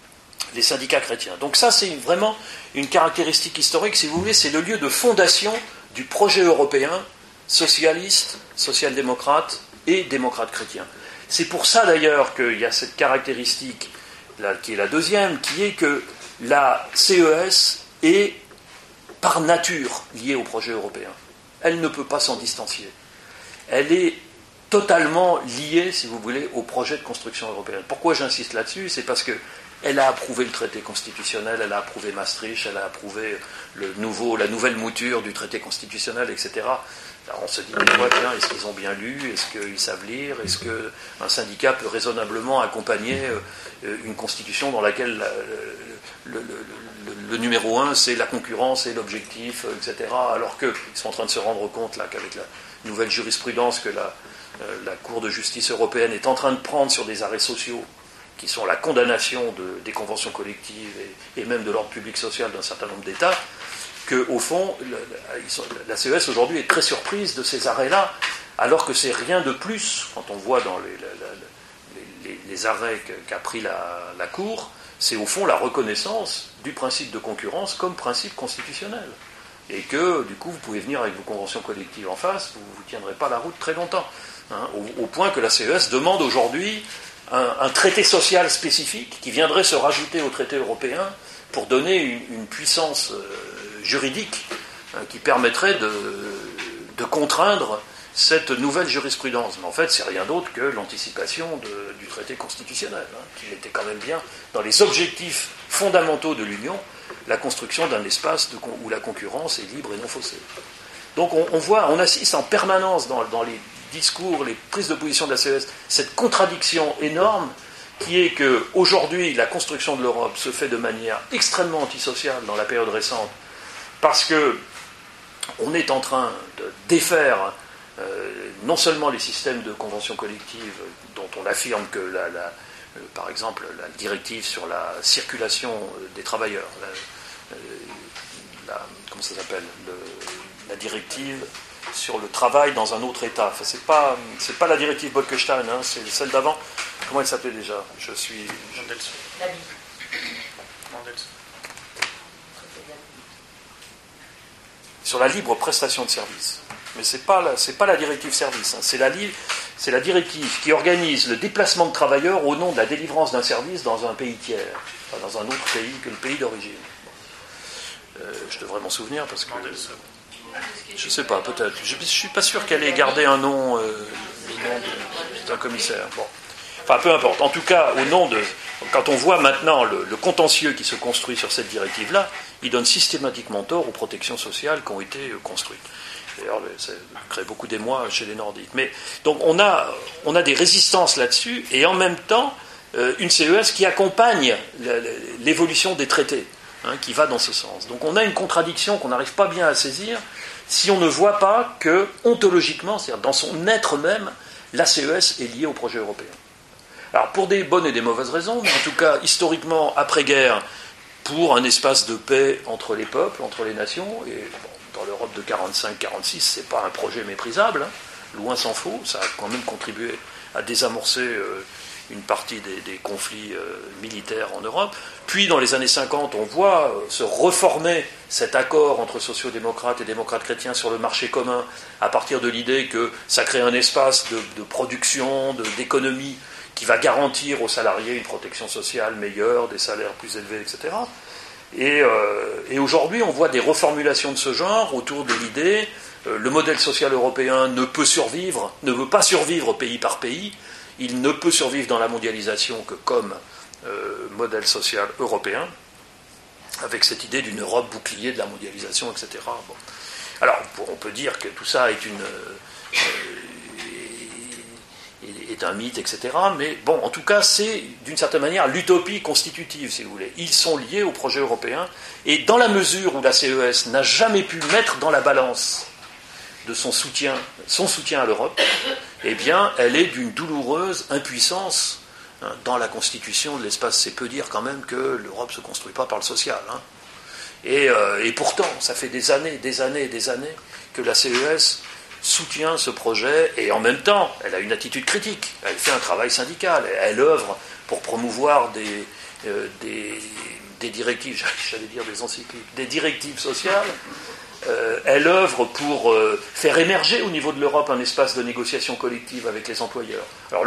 les syndicats chrétiens. Donc ça, c'est vraiment une caractéristique historique, si vous voulez, c'est le lieu de fondation du projet européen, socialiste, social-démocrate et démocrate chrétien. C'est pour ça d'ailleurs qu'il y a cette caractéristique, là, qui est la deuxième, qui est que la C E S est par nature liée au projet européen. Elle ne peut pas s'en distancier. Elle est totalement liée, si vous voulez, au projet de construction européenne. Pourquoi j'insiste là-dessus? C'est parce qu'elle a approuvé le traité constitutionnel, elle a approuvé Maastricht, elle a approuvé le nouveau, la nouvelle mouture du traité constitutionnel, et cetera. Alors on se dit des fois, tiens, est-ce qu'ils ont bien lu? Est-ce qu'ils savent lire? Est-ce qu'un syndicat peut raisonnablement accompagner une constitution dans laquelle la, le, le, le, le numéro un, c'est la concurrence et l'objectif, et cetera. Alors qu'ils sont en train de se rendre compte là qu'avec la nouvelle jurisprudence que la, la Cour de justice européenne est en train de prendre sur des arrêts sociaux, qui sont la condamnation de, des conventions collectives et, et même de l'ordre public social d'un certain nombre d'États, qu'au fond, la C E S aujourd'hui est très surprise de ces arrêts-là, alors que c'est rien de plus, quand on voit dans les, les, les, les arrêts qu'a pris la, la Cour, c'est au fond la reconnaissance du principe de concurrence comme principe constitutionnel. Et que, du coup, vous pouvez venir avec vos conventions collectives en face, vous ne tiendrez pas la route très longtemps. Hein, au, au point que la C E S demande aujourd'hui un, un traité social spécifique qui viendrait se rajouter au traité européen pour donner une, une puissance euh, juridique hein, qui permettrait de, de contraindre cette nouvelle jurisprudence. Mais en fait, c'est rien d'autre que l'anticipation de, du traité constitutionnel, hein, qui était quand même bien dans les objectifs fondamentaux de l'Union, la construction d'un espace de, où la concurrence est libre et non faussée. Donc on, on voit, on assiste en permanence dans, dans les discours, les prises de position de la C E S, cette contradiction énorme qui est qu'aujourd'hui, la construction de l'Europe se fait de manière extrêmement antisociale dans la période récente, parce qu'on est en train de défaire euh, non seulement les systèmes de conventions collectives dont on affirme que, la, la, euh, par exemple, la directive sur la circulation des travailleurs, la, euh, la, comment ça s'appelle, le, la directive sur le travail dans un autre État. Enfin, c'est pas, c'est pas la directive Bolkestein, hein, c'est celle d'avant. Comment elle s'appelait déjà? Je suis. Mendelssohn. Mendelssohn. Sur la libre prestation de services. Mais c'est pas la, c'est pas la directive service. Hein. C'est la li- c'est la directive qui organise le déplacement de travailleurs au nom de la délivrance d'un service dans un pays tiers, enfin, dans un autre pays que le pays d'origine. Bon. Euh, je devrais m'en souvenir parce que. Mendelssohn. Je sais pas, peut-être. Je ne suis pas sûr qu'elle ait gardé un nom, euh, le nom de, d'un commissaire. Bon. Enfin, peu importe. En tout cas, au nom de... Quand on voit maintenant le, le contentieux qui se construit sur cette directive-là, il donne systématiquement tort aux protections sociales qui ont été euh, construites. D'ailleurs, ça crée beaucoup d'émoi chez les Nordiques. Mais, donc, on a, on a des résistances là-dessus, et en même temps, euh, une C E S qui accompagne l'évolution des traités, hein, qui va dans ce sens. Donc, on a une contradiction qu'on n'arrive pas bien à saisir, si on ne voit pas que, ontologiquement, c'est-à-dire dans son être même, la C E S est liée au projet européen. Alors, pour des bonnes et des mauvaises raisons, mais en tout cas, historiquement, après-guerre, pour un espace de paix entre les peuples, entre les nations, et bon, dans l'Europe de quarante-cinq quarante-six, c'est pas un projet méprisable, hein, loin s'en faut, ça a quand même contribué à désamorcer euh, une partie des, des conflits euh, militaires en Europe. Puis, dans les années cinquante, on voit euh, se reformer cet accord entre sociaux-démocrates et démocrates chrétiens sur le marché commun, à partir de l'idée que ça crée un espace de, de production, de, d'économie, qui va garantir aux salariés une protection sociale meilleure, des salaires plus élevés, et cetera. Et, euh, et aujourd'hui, on voit des reformulations de ce genre autour de l'idée euh, le modèle social européen ne peut survivre, ne veut pas survivre pays par pays, il ne peut survivre dans la mondialisation que comme euh, modèle social européen, avec cette idée d'une Europe bouclier de la mondialisation, et cetera. Bon. Alors, on peut dire que tout ça est une... Euh, est un mythe, et cetera. Mais bon, en tout cas, c'est d'une certaine manière l'utopie constitutive, si vous voulez. Ils sont liés au projet européen, et dans la mesure où la C E S n'a jamais pu mettre dans la balance de son soutien, son soutien à l'Europe, eh bien, elle est d'une douloureuse impuissance hein, dans la constitution de l'espace. C'est peu dire quand même que l'Europe ne se construit pas par le social. Hein. Et, euh, et pourtant, ça fait des années, des années et des années que la C E S soutient ce projet, et en même temps, elle a une attitude critique. Elle fait un travail syndical, elle œuvre pour promouvoir des, euh, des, des directives, j'allais dire des encycliques, des directives sociales. Euh, elle œuvre pour euh, faire émerger au niveau de l'Europe un espace de négociation collective avec les employeurs. Alors,